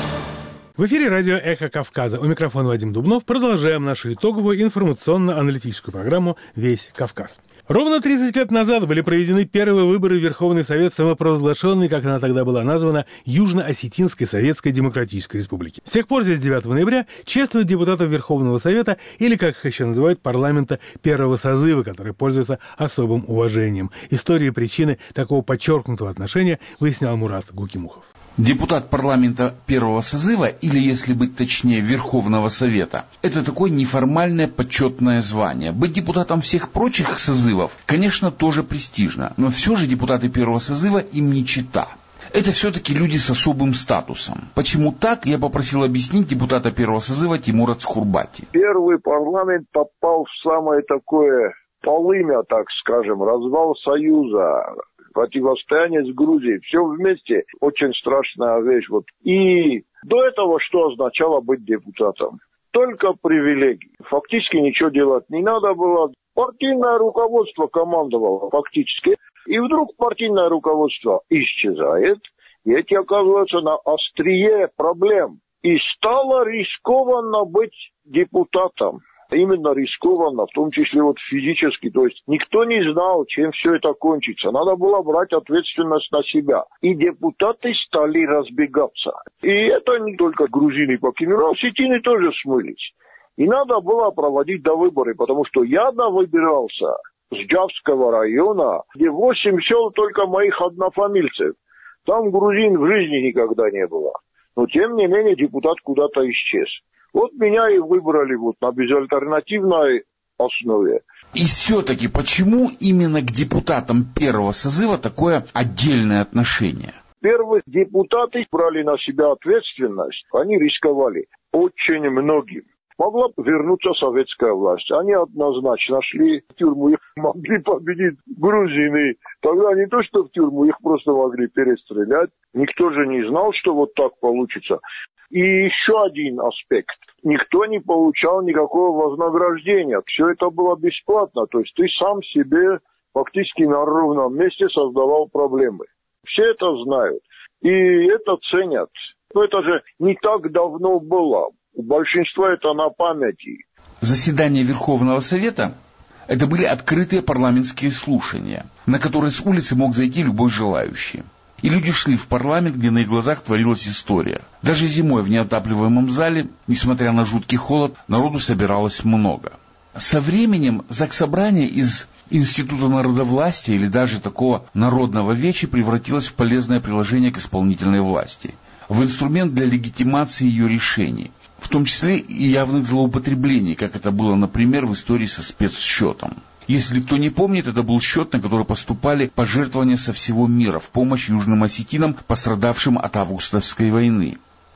A: В эфире радио «Эхо Кавказа». У микрофона Вадим Дубнов. Продолжаем нашу итоговую информационно-аналитическую программу «Весь Кавказ». Ровно тридцать лет назад были проведены первые выборы в Верховный Совет самопровозглашенной, как она тогда была названа, Южно-Осетинской Советской Демократической Республики. С тех пор здесь девятого ноября чествуют депутатов Верховного Совета, или, как их еще называют, парламента первого созыва, который пользуется особым уважением. Истории и причины такого подчеркнутого отношения выяснял Мурат Гукимухов.
M: Депутат парламента первого созыва, или, если быть точнее, Верховного Совета, это такое неформальное почетное звание. Быть депутатом всех прочих созывов, конечно, тоже престижно, но все же депутаты первого созыва им не чета. Это все-таки люди с особым статусом. Почему так, я попросил объяснить депутата первого созыва Тимура Цхурбати.
N: Первый парламент попал в самое такое полымя, так скажем, развал Союза, противостояние с Грузией, все вместе очень страшная вещь. Вот. И до этого что означало быть депутатом? Только привилегии. Фактически ничего делать не надо было. Партийное руководство командовало фактически. И вдруг партийное руководство исчезает. И эти оказываются на острие проблем. И стало рискованно быть депутатом. Именно рискованно, в том числе вот физически. То есть никто не знал, чем все это кончится. Надо было брать ответственность на себя. И депутаты стали разбегаться. И это не только грузины покинули, осетины тоже смылись. И надо было проводить довыборы, потому что я довыбирался с Джавского района, где восемь сел только моих однофамильцев. Там грузин в жизни никогда не было. Но тем не менее депутат куда-то исчез. Вот меня и выбрали вот на безальтернативной основе.
M: И все-таки почему именно к депутатам первого созыва такое отдельное отношение?
N: Первые депутаты брали на себя ответственность, они рисковали очень многим. Могла вернуться советская власть. Они однозначно шли в тюрьму, их могли победить грузины. Тогда не то, что в тюрьму, их просто могли перестрелять. Никто же не знал, что вот так получится. И еще один аспект. Никто не получал никакого вознаграждения. Все это было бесплатно. То есть ты сам себе фактически на ровном месте создавал проблемы. Все это знают. И это ценят. Но это же не так давно было. У большинства это на памяти.
M: Заседания Верховного Совета – это были открытые парламентские слушания, на которые с улицы мог зайти любой желающий. И люди шли в парламент, где на их глазах творилась история. Даже зимой в неотапливаемом зале, несмотря на жуткий холод, народу собиралось много. Со временем Заксобрание из института народовластия или даже такого народного веча превратилось в полезное приложение к исполнительной власти, в инструмент для легитимации ее решений, в том числе и явных злоупотреблений, как это было, например, в истории со спецсчетом. Если кто не помнит, это был счет, на который поступали пожертвования со всего мира в помощь южным осетинам, пострадавшим от августовской войны.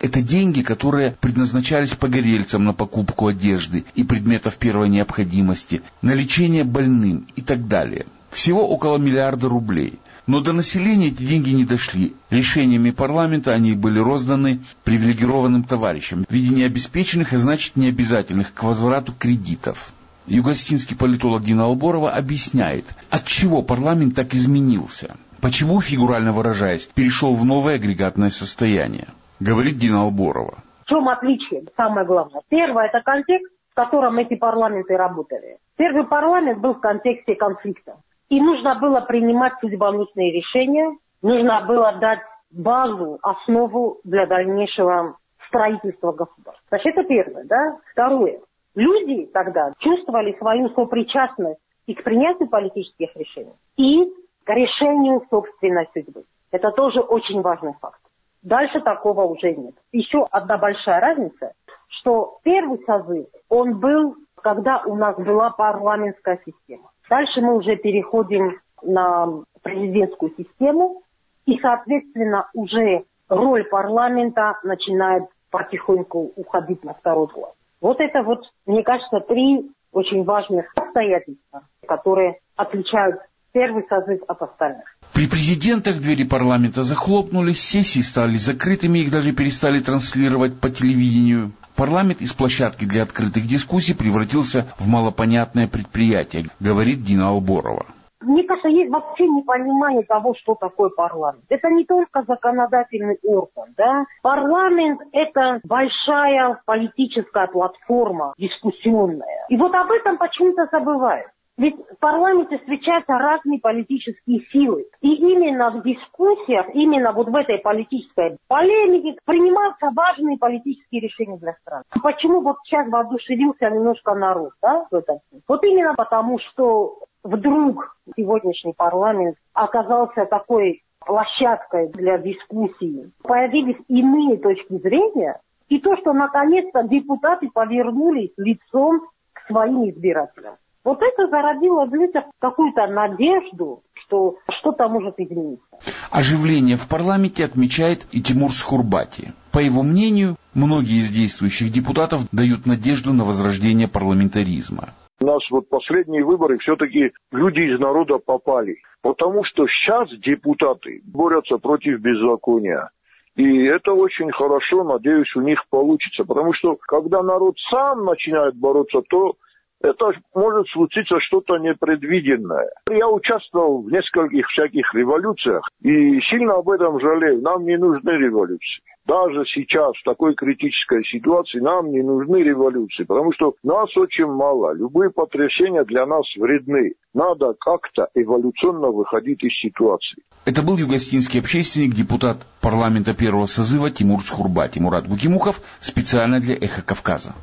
M: Это деньги, которые предназначались погорельцам на покупку одежды и предметов первой необходимости, на лечение больным и так далее. Всего около миллиарда рублей. Но до населения эти деньги не дошли. Решениями парламента они были розданы привилегированным товарищам в виде необеспеченных, а значит необязательных к возврату кредитов. Югостинский политолог Дина Алборова объясняет, от чего парламент так изменился. Почему, фигурально выражаясь, перешел в новое агрегатное состояние? Говорит Дина Алборова.
O: В чем отличие? Самое главное. Первое – это контекст, в котором эти парламенты работали. Первый парламент был в контексте конфликта. И нужно было принимать судьбоносные решения, нужно было дать базу, основу для дальнейшего строительства государства. Значит, это первое, да? Второе. Люди тогда чувствовали свою сопричастность и к принятию политических решений, и к решению собственной судьбы. Это тоже очень важный факт. Дальше такого уже нет. Еще одна большая разница, что первый созыв, он был, когда у нас была парламентская система. Дальше мы уже переходим на президентскую систему, и, соответственно, уже роль парламента начинает потихоньку уходить на второй план. Вот это вот, мне кажется, три очень важных обстоятельства, которые отличают первый созыв от остальных.
M: При президентах двери парламента захлопнулись, сессии стали закрытыми, их даже перестали транслировать по телевидению. Парламент из площадки для открытых дискуссий превратился в малопонятное предприятие, говорит Дина Алборова.
O: Мне кажется, есть вообще непонимание того, что такое парламент. Это не только законодательный орган, да. Парламент – это большая политическая платформа, дискуссионная. И вот об этом почему-то забывают. Ведь в парламенте встречаются разные политические силы. И именно в дискуссиях, именно вот в этой политической полемике принимаются важные политические решения для страны. Почему вот сейчас воодушевился немножко народ, да, в этом? Вот именно потому, что вдруг сегодняшний парламент оказался такой площадкой для дискуссии. Появились иные точки зрения, и то, что наконец-то депутаты повернулись лицом к своим избирателям. Вот это зародило в людях какую-то надежду, что что-то может измениться.
M: Оживление в парламенте отмечает и Тимур Схурбати. По его мнению, многие из действующих депутатов дают надежду на возрождение парламентаризма.
N: У нас вот последние выборы все-таки люди из народа попали. Потому что сейчас депутаты борются против беззакония. И это очень хорошо, надеюсь, у них получится. Потому что когда народ сам начинает бороться, то это может случиться что-то непредвиденное. Я участвовал в нескольких всяких революциях и сильно об этом жалею. Нам не нужны революции. Даже сейчас, в такой критической ситуации, нам не нужны революции, потому что нас очень мало. Любые потрясения для нас вредны. Надо как-то эволюционно выходить из ситуации.
M: Это был югостинский общественник, депутат парламента первого созыва Тимур Схурбати. Мурат Гукимухов специально для «Эхо Кавказа».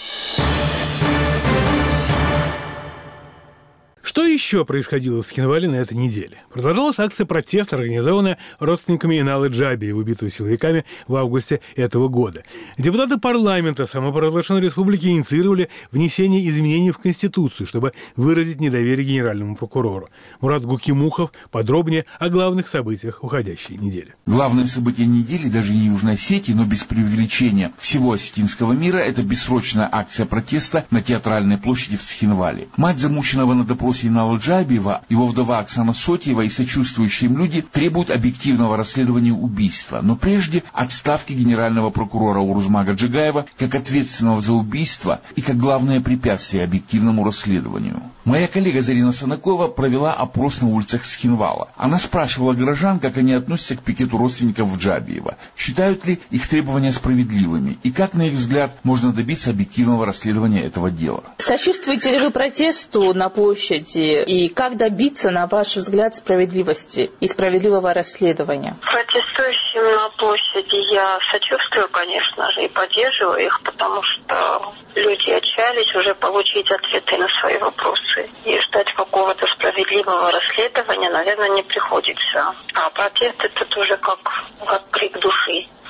A: Что еще происходило в Схинвале на этой неделе? Продолжалась акция протеста, организованная родственниками Иналы Джабиева, убитого силовиками в августе этого года. Депутаты парламента самопровозглашенной республики инициировали внесение изменений в Конституцию, чтобы выразить недоверие генеральному прокурору. Мурат Гукимухов подробнее о главных событиях уходящей недели.
M: Главное событие недели, даже не Южной Осетии, но без преувеличения всего осетинского мира, это бессрочная акция протеста на Театральной площади в Схинвале. Мать замученного на допросе Иналы Джабиева, его вдова Оксана Сотьева и сочувствующие им люди требуют объективного расследования убийства, но прежде отставки генерального прокурора Урузмага Джигаева как ответственного за убийство и как главное препятствие объективному расследованию. Моя коллега Зарина Санакова провела опрос на улицах Схинвала. Она спрашивала горожан, как они относятся к пикету родственников Джабиева, считают ли их требования справедливыми и как, на их взгляд, можно добиться объективного расследования этого дела.
P: Сочувствуете ли вы протесту на площади? И как добиться, на ваш взгляд, справедливости и справедливого расследования?
Q: Протестующим на площади я сочувствую, конечно же, и поддерживаю их, потому что люди отчаялись уже получить ответы на свои вопросы. И ждать какого-то справедливого расследования, наверное, не приходится. А протест — это тоже как, как крик души.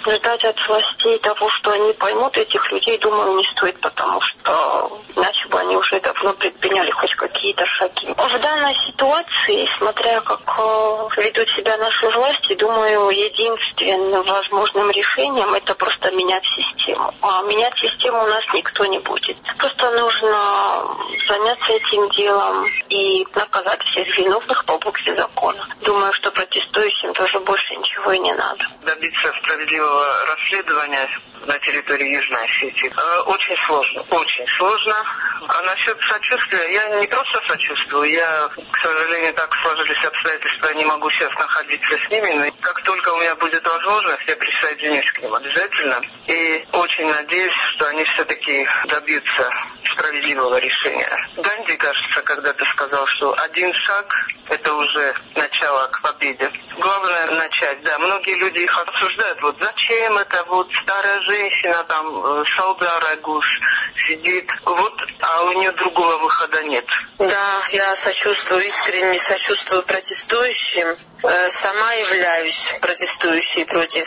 Q: ждать от властей того, что они поймут этих людей, думаю, не стоит, потому что иначе бы они уже давно предприняли хоть какие-то шаги. В данной ситуации, смотря как ведут себя наши власти, думаю, единственным возможным решением это просто менять систему. А менять систему у нас никто не будет. Просто нужно заняться этим делом и наказать всех виновных по букве закона. Думаю, что протестующим тоже больше ничего и не надо.
R: Добиться справедливого расследования на территории Южной Осетии очень сложно, очень сложно. А насчет сочувствия, я не просто сочувствую, я, к сожалению, так сложились обстоятельства, я не могу сейчас находиться с ними, но как только у меня будет возможность, я присоединюсь к ним обязательно. И очень надеюсь, что они все-таки добьются справедливого решения. Ганди, кажется, когда-то сказал, что один шаг – это уже начало к победе. Главное начать, да. Многие люди их обсуждают. Вот зачем это? Вот старая женщина, там, Сауда Рагус сидит. Вот, а у нее другого выхода нет.
P: Да, я сочувствую, искренне сочувствую протестующим. Сама являюсь протестующей против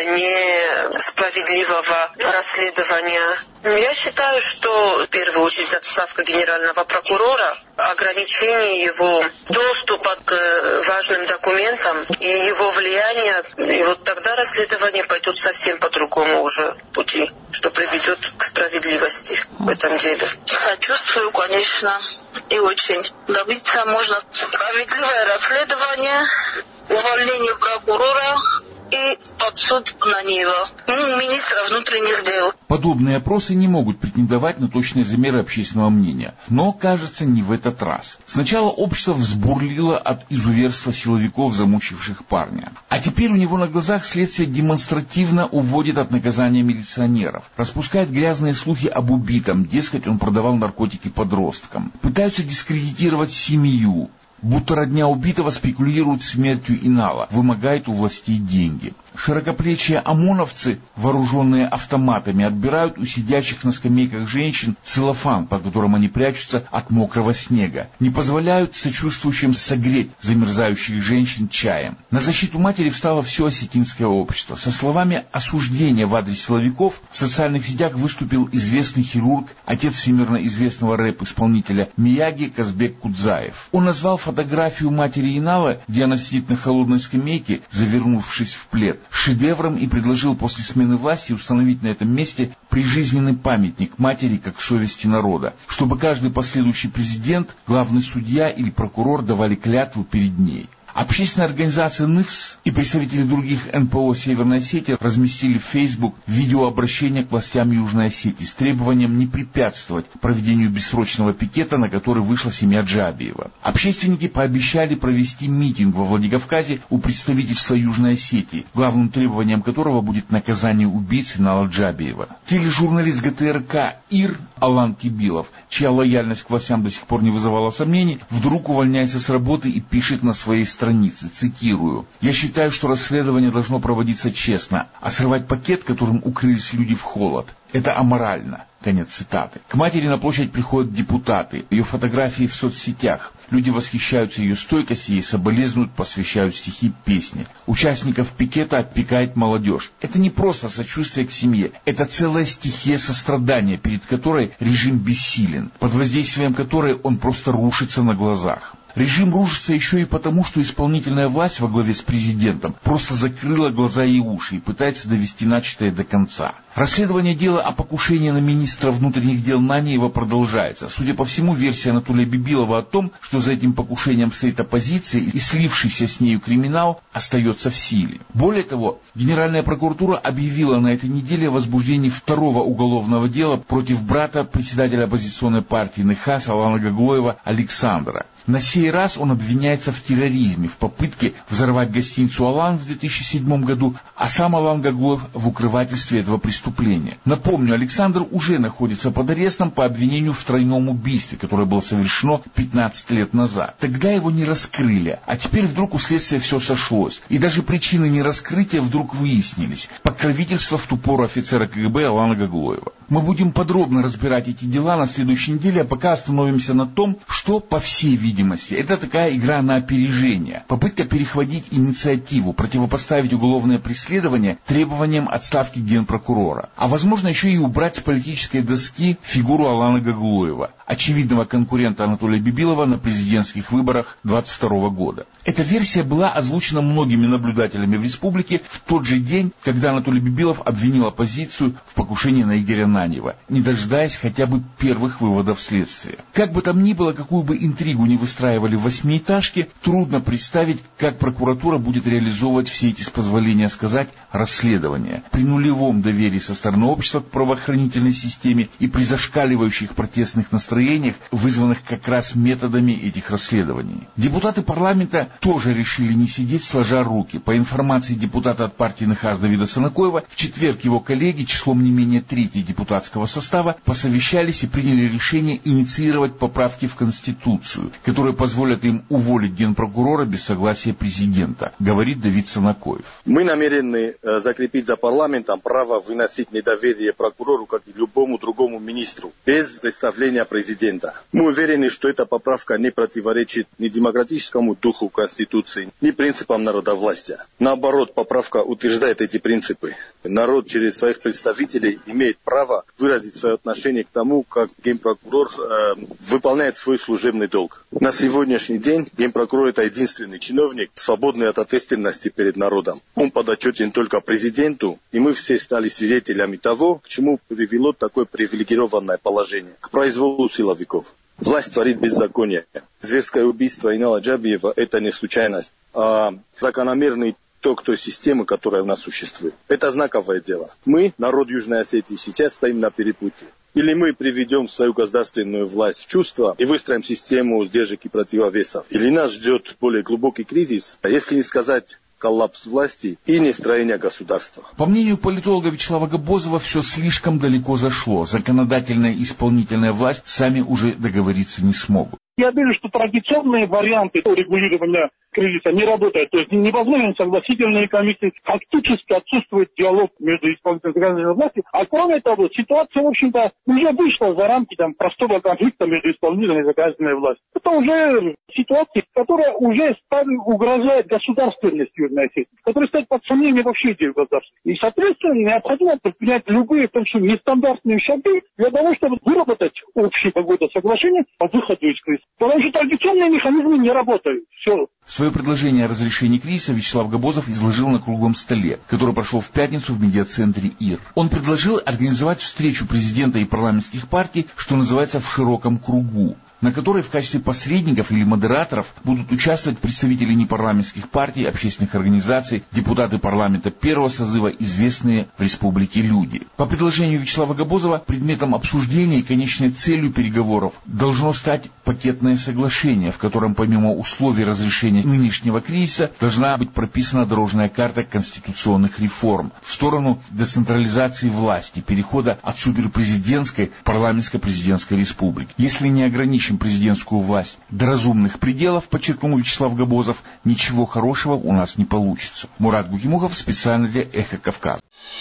P: несправедливого расследования. Я считаю, что в первую очередь отставка генерального прокурора, ограничение его доступа к важным документам и его влияние, и вот тогда расследование пойдет совсем по другому уже пути, что приведет к справедливости в этом деле. Сочувствую, конечно, и очень. Добиться можно справедливое расследование, увольнение прокурора и под суд на него, ну, министра внутренних дел.
M: Подобные опросы не могут претендовать на точные замеры общественного мнения. Но, кажется, не в этот раз. Сначала общество взбурлило от изуверства силовиков, замучивших парня. А теперь у него на глазах следствие демонстративно уводит от наказания милиционеров. Распускает грязные слухи об убитом, дескать, он продавал наркотики подросткам. Пытаются дискредитировать семью. Будто родня убитого спекулирует смертью Инала, вымогает у властей деньги. Широкоплечие ОМОНовцы, вооруженные автоматами, отбирают у сидящих на скамейках женщин целлофан, под которым они прячутся от мокрого снега. Не позволяют сочувствующим согреть замерзающих женщин чаем. На защиту матери встало все осетинское общество. Со словами осуждения в адрес силовиков в социальных сетях выступил известный хирург, отец всемирно известного рэп-исполнителя Мияги Казбек Кудзаев. Он назвал фотографию матери Инала, где она сидит на холодной скамейке, завернувшись в плед, шедевром и предложил после смены власти установить на этом месте прижизненный памятник матери как совести народа, чтобы каждый последующий президент, главный судья или прокурор давали клятву перед ней. Общественная организация НИФС и представители других эн пэ о Северной Осетии разместили в Facebook видеообращение к властям Южной Осетии с требованием не препятствовать проведению бессрочного пикета, на который вышла семья Джабиева. Общественники пообещали провести митинг во Владикавказе у представительства Южной Осетии, главным требованием которого будет наказание убийцы Инала Джабиева. Тележурналист гэ тэ эр ка ИР Алан Кибилов, чья лояльность к властям до сих пор не вызывала сомнений, вдруг увольняется с работы и пишет на своей странице, цитирую: «Я считаю, что расследование должно проводиться честно, а срывать пакет, которым укрылись люди в холод, это аморально». Конец цитаты. К матери на площадь приходят депутаты, ее фотографии в соцсетях. Люди восхищаются ее стойкостью, ей соболезнуют, посвящают стихи, песни. Участников пикета отпекает молодежь. Это не просто сочувствие к семье, это целая стихия сострадания, перед которой режим бессилен, под воздействием которой он просто рушится на глазах. Режим рушится еще и потому, что исполнительная власть во главе с президентом просто закрыла глаза и уши и пытается довести начатое до конца. Расследование дела о покушении на министра внутренних дел Нанеева продолжается. Судя по всему, версия Анатолия Бибилова о том, что за этим покушением стоит оппозиция и слившийся с нею криминал, остается в силе. Более того, Генеральная прокуратура объявила на этой неделе о возбуждении второго уголовного дела против брата председателя оппозиционной партии НХАС Алана Гаглоева Александра. На сей раз он обвиняется в терроризме, в попытке взорвать гостиницу «Алан» в две тысячи седьмом году, а сам Алан Гаглоев в укрывательстве этого преступления. Напомню, Александр уже находится под арестом по обвинению в тройном убийстве, которое было совершено пятнадцать лет назад. Тогда его не раскрыли, а теперь вдруг у следствия все сошлось. И даже причины нераскрытия вдруг выяснились. Покровительство в ту пору офицера ка гэ бэ Алана Гаглоева. Мы будем подробно разбирать эти дела на следующей неделе, а пока остановимся на том, что, по всей видимости, это такая игра на опережение. Попытка перехватить инициативу, противопоставить уголовное преследование требованиям отставки генпрокурора. А возможно еще и убрать с политической доски фигуру Алана Гаглоева, очевидного конкурента Анатолия Бибилова на президентских выборах двадцать второго года. Эта версия была озвучена многими наблюдателями в республике в тот же день, когда Анатолий Бибилов обвинил оппозицию в покушении на Игоря Наньева, не дожидаясь хотя бы первых выводов следствия. Как бы там ни было, какую бы интригу не выстраивали в восьмиэтажке, трудно представить, как прокуратура будет реализовывать все эти, с позволения сказать, расследования. При нулевом доверии со стороны общества к правоохранительной системе и при зашкаливающих протестных настроениях, вызванных как раз методами этих расследований. Депутаты парламента тоже решили не сидеть сложа руки. По информации депутата от партии НХАС Давида Санакоева, в четверг его коллеги, числом не менее трети депутатского состава, посовещались и приняли решение инициировать поправки в Конституцию, которые позволят им уволить генпрокурора без согласия президента, говорит Давид Санакоев.
S: Мы намерены э, закрепить за парламентом право выносить недоверие прокурору, как и любому другому министру, без представления президента. Мы уверены, что эта поправка не противоречит ни демократическому духу Конституции, ни принципам народовластия. Наоборот, поправка утверждает эти принципы. Народ через своих представителей имеет право выразить свое отношение к тому, как генпрокурор э, выполняет свой служебный долг. На сегодняшний день генпрокурор — это единственный чиновник, свободный от ответственности перед народом. Он подотчетен только президенту, и мы все стали свидетелями того, к чему привело такое привилегированное положение, к произволу силовиков. Власть творит беззаконие. Зверское убийство Инала Джабиева — это не случайность, а закономерный ток той системы, которая у нас существует. Это знаковое дело. Мы, народ Южной Осетии, сейчас стоим на перепутье. Или мы приведем свою государственную власть в чувство и выстроим систему сдержек и противовесов. Или нас ждет более глубокий кризис, если не сказать коллапс власти и нестроение государства.
M: По мнению политолога Вячеслава Габозова, все слишком далеко зашло. Законодательная и исполнительная власть сами уже договориться не смогут.
T: Я вижу, что традиционные варианты регулирования кризиса не работают. То есть невозможен согласительные комиссии, фактически отсутствует диалог между исполнительной и законодательной властью. А кроме того, ситуация, в общем-то, уже вышла за рамки там, простого конфликта между исполнительной и законодательной властью. Это уже ситуация, которая уже угрожает государственности Южной Осетии, которая ставит под сомнение вообще идею государства. И, соответственно, необходимо предпринять любые, в том числе, нестандартные шаги для того, чтобы выработать общее какое-то соглашение по выходу из кризиса. Потому что традиционные механизмы не работают. Все.
M: Свое предложение о разрешении кризиса Вячеслав Габозов изложил на круглом столе, который прошел в пятницу в медиацентре ИР. Он предложил организовать встречу президента и парламентских партий, что называется, в широком кругу, на которой в качестве посредников или модераторов будут участвовать представители непарламентских партий, общественных организаций, депутаты парламента первого созыва, известные в республике люди. По предложению Вячеслава Габозова, предметом обсуждения и конечной целью переговоров должно стать пакетное соглашение, в котором помимо условий разрешения нынешнего кризиса должна быть прописана дорожная карта конституционных реформ в сторону децентрализации власти, перехода от суперпрезидентской к парламентско-президентской республике. Если не ограничить президентскую власть до разумных пределов, подчеркнул Вячеслав Габозов, ничего хорошего у нас не получится. Мурат Гукимухов специально для «Эхо Кавказа».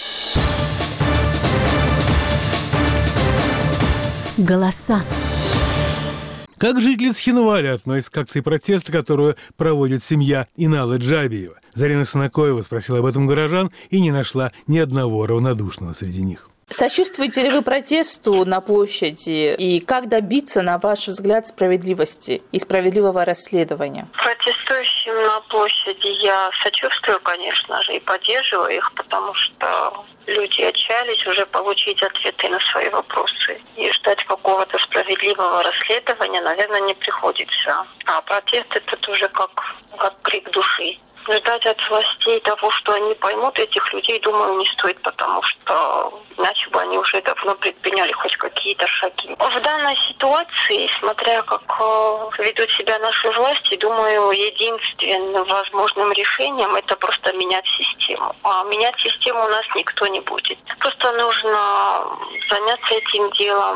G: Голоса.
A: Как жители Цхинваля относятся к акции протеста, которую проводит семья Иналы Джабиева? Зарина Санакоева спросила об этом горожан и не нашла ни одного равнодушного среди них.
U: Сочувствуете ли вы протесту на площади? И как добиться, на ваш взгляд, справедливости и справедливого расследования?
Q: Протестующим на площади я сочувствую, конечно же, и поддерживаю их, потому что люди отчаялись уже получить ответы на свои вопросы. И ждать какого-то справедливого расследования, наверное, не приходится. А протест – это уже как, как крик души. Ждать от властей того, что они поймут этих людей, думаю, не стоит, потому что иначе бы они уже давно предприняли хоть какие-то шаги. В данной ситуации, смотря как ведут себя наши власти, думаю, единственным возможным решением это просто менять систему. А менять систему у нас никто не будет. Просто нужно заняться этим делом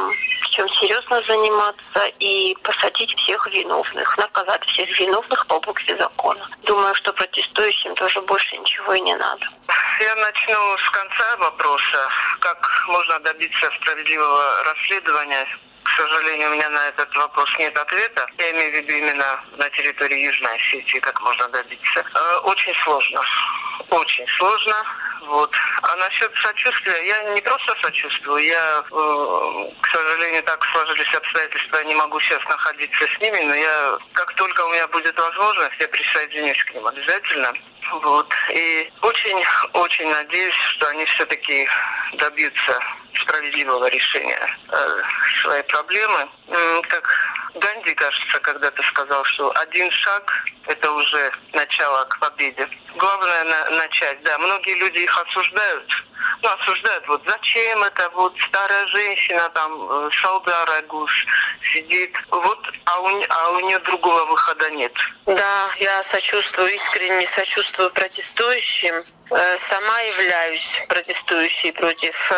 Q: чем серьезно заниматься и посадить всех виновных, наказать всех виновных по букве закона. Думаю, что протестующим тоже больше ничего и не надо.
R: Я начну с конца вопроса. Как можно добиться справедливого расследования? К сожалению, у меня на этот вопрос нет ответа. Я имею в виду именно на территории Южной Осетии, как можно добиться. Очень сложно. Очень сложно. Вот. А насчет сочувствия, я не просто сочувствую, я, к сожалению, так сложились обстоятельства, я не могу сейчас находиться с ними, но я, как только у меня будет возможность, я присоединюсь к ним обязательно. Вот. И очень-очень надеюсь, что они все-таки добьются справедливого решения э, своей проблемы. Как Ганди, кажется, когда-то сказал, что один шаг – это уже начало к победе. Главное на- начать, да. Многие люди их осуждают. Ну, осуждают, вот зачем это, вот старая женщина, там, Сауда Рагус сидит, вот, а у, а у нее другого выхода нет.
P: Да, я сочувствую, искренне сочувствую протестующим. Сама являюсь протестующей против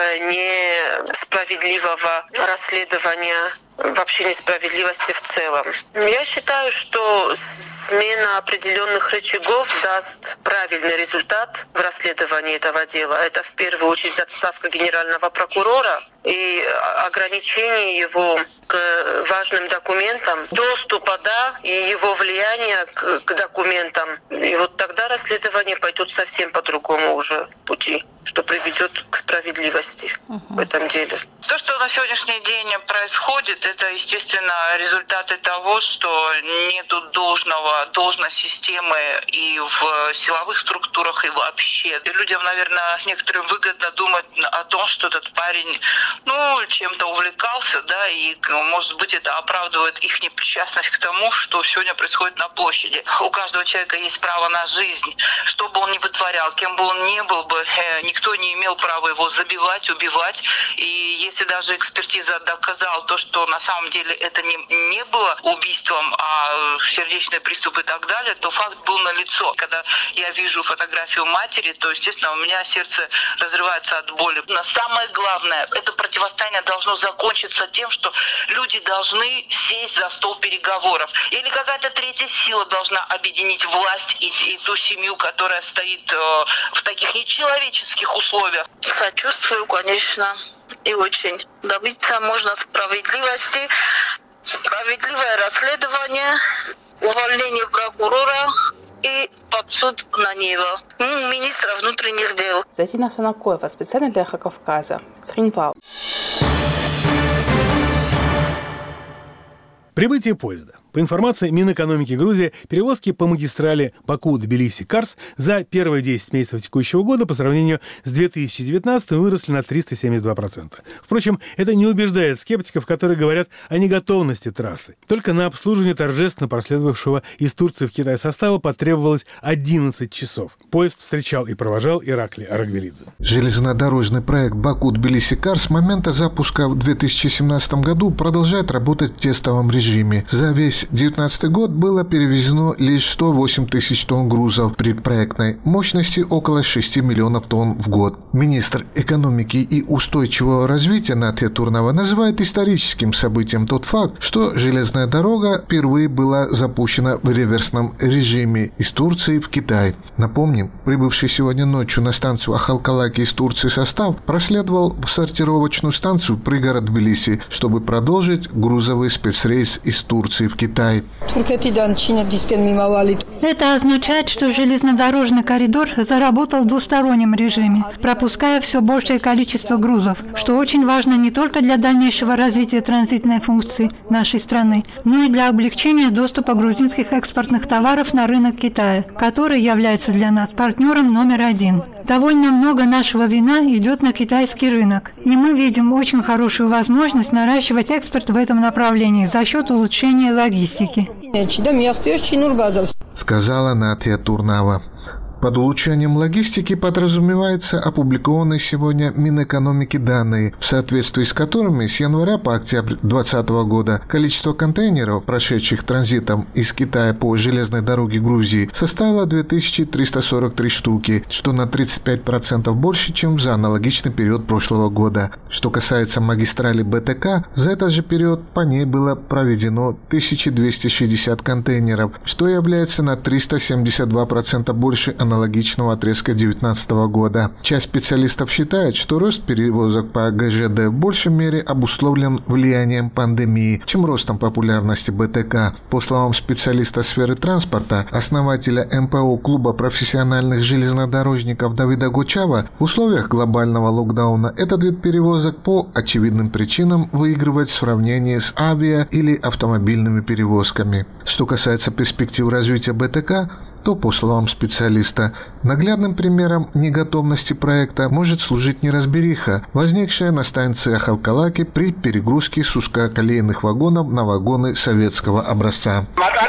P: несправедливого расследования, вообще несправедливости в целом. Я считаю, что смена определенных рычагов даст правильный результат в расследовании этого дела. Это в первую очередь отставка генерального прокурора и ограничение его к важным документам, доступа, да, и его влияние к, к документам. И вот тогда расследование пойдет совсем по другому уже пути, что приведет к справедливости uh-huh. в этом деле.
C: То, что на сегодняшний день происходит, это, естественно, результаты того, что нету должного, должной системы и в силовых структурах, и вообще. И людям, наверное, некоторым выгодно думать о том, что этот парень, ну, чем-то увлекался, да, и, может быть, это оправдывает их непричастность к тому, что сегодня происходит на площади. У каждого человека есть право на жизнь. Что бы он ни вытворял, кем бы он ни был бы, никто не имел права его забивать, убивать. И если даже экспертиза доказала то, что на самом деле это не, не было убийством, а сердечный приступ и так далее, то факт был налицо. Когда я вижу фотографию матери, то, естественно, у меня сердце разрывается от боли. Но самое главное, это противостояние должно закончиться тем, что люди должны сесть за стол переговоров. Или какая-то третья сила должна объединить власть и, и ту семью, которая стоит э, в таких нечеловеческих условиях.
Q: Сочувствую, конечно, и очень. Добиться можно справедливости, справедливое расследование, увольнение прокурора и под суд на него. Министра внутренних дел.
U: Зарина Санакоева, специально для Эхо Кавказа. Цхинвал.
A: Прибытие поезда. По информации Минэкономики Грузии, перевозки по магистрали Баку-Тбилиси-Карс за первые десять месяцев текущего года по сравнению с две тысячи девятнадцатым выросли на триста семьдесят два процента. Впрочем, это не убеждает скептиков, которые говорят о неготовности трассы. Только на обслуживание торжественно проследовавшего из Турции в Китай состава потребовалось одиннадцать часов. Поезд встречал и провожал Ираклий Арагвелидзе.
V: Железнодорожный проект Баку-Тбилиси-Карс с момента запуска в две тысячи семнадцатом году продолжает работать в тестовом режиме. За весь две тысячи девятнадцатый год было перевезено лишь сто восемь тысяч тонн грузов при проектной мощности около шести миллионов тонн в год. Министр экономики и устойчивого развития Натья Турнова называет историческим событием тот факт, что железная дорога впервые была запущена в реверсном режиме из Турции в Китай. Напомним, прибывший сегодня ночью на станцию Ахалкалаки из Турции состав проследовал в сортировочную станцию пригород Тбилиси, чтобы продолжить грузовый спецрейс из Турции в Китай.
W: Это означает, что железнодорожный коридор заработал в двустороннем режиме, пропуская все большее количество грузов, что очень важно не только для дальнейшего развития транзитной функции нашей страны, но и для облегчения доступа грузинских экспортных товаров на рынок Китая, который является для нас партнером номер один. Довольно много нашего вина идет на китайский рынок, и мы видим очень хорошую возможность наращивать экспорт в этом направлении за счет улучшения логистики.
V: Сказала Натья Турнова. Под улучшением логистики подразумевается опубликованные сегодня Минэкономики данные, в соответствии с которыми с января по октябрь две тысячи двадцатого года количество контейнеров, прошедших транзитом из Китая по железной дороге Грузии, составило две тысячи триста сорок три штуки, что на тридцать пять процентов больше, чем за аналогичный период прошлого года. Что касается магистрали БТК, за этот же период по ней было проведено тысяча двести шестьдесят контейнеров, что является на триста семьдесят два процента больше аналогичного отрезка две тысячи девятнадцатого года. Часть специалистов считает, что рост перевозок по ГЖД в большей мере обусловлен влиянием пандемии, чем ростом популярности БТК. По словам специалиста сферы транспорта, основателя эм пэ о Клуба профессиональных железнодорожников Давида Гучава, в условиях глобального локдауна этот вид перевозок по очевидным причинам выигрывает в сравнении с авиа- или автомобильными перевозками. Что касается перспектив развития БТК, то, по словам специалиста, наглядным примером неготовности проекта может служить неразбериха, возникшая на станции Халкалаки при перегрузке с узкоколейных вагонов на вагоны советского образца.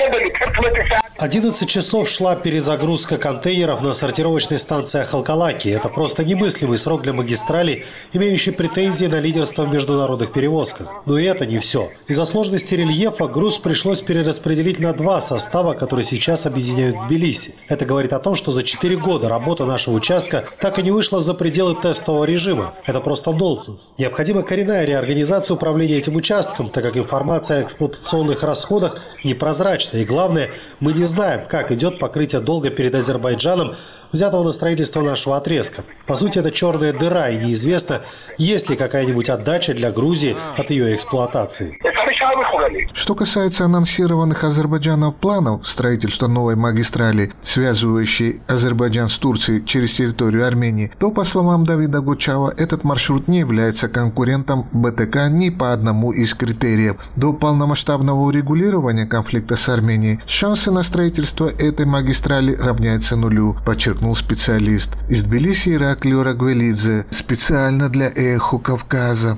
B: одиннадцать часов шла перезагрузка контейнеров на сортировочной станции Халкалаки. Это просто немыслимый срок для магистрали, имеющей претензии на лидерство в международных перевозках. Но и это не все. Из-за сложности рельефа груз пришлось перераспределить на два состава, которые сейчас объединяют Тбилиси. Это говорит о том, что за четыре года работа нашего участка так и не вышла за пределы тестового режима. Это просто нонсенс. Необходима коренная реорганизация управления этим участком, так как информация о эксплуатационных расходах непрозрачна. И главное, мы не знаем, как идет покрытие долга перед Азербайджаном, взятого на строительство нашего отрезка. По сути, это черная дыра, и неизвестно, есть ли какая-нибудь отдача для Грузии от ее эксплуатации.
V: Что касается анонсированных Азербайджаном планов строительства новой магистрали, связывающей Азербайджан с Турцией через территорию Армении, то, по словам Давида Гучава, этот маршрут не является конкурентом БТК ни по одному из критериев. До полномасштабного урегулирования конфликта с Арменией шансы на строительство этой магистрали равняются нулю, подчеркнул специалист. Из Тбилиси Ираклий Рагвелидзе, специально для «Эхо Кавказа».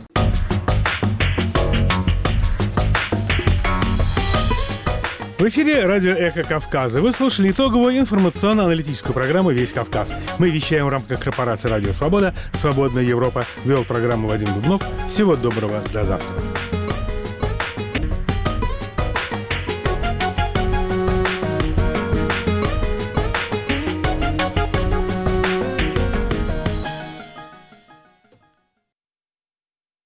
A: В эфире радио «Эхо Кавказа». Вы слушали итоговую информационно-аналитическую программу «Весь Кавказ». Мы вещаем в рамках корпорации «Радио Свобода». «Свободная Европа». Вел программу Вадим Дубнов. Всего доброго. До завтра.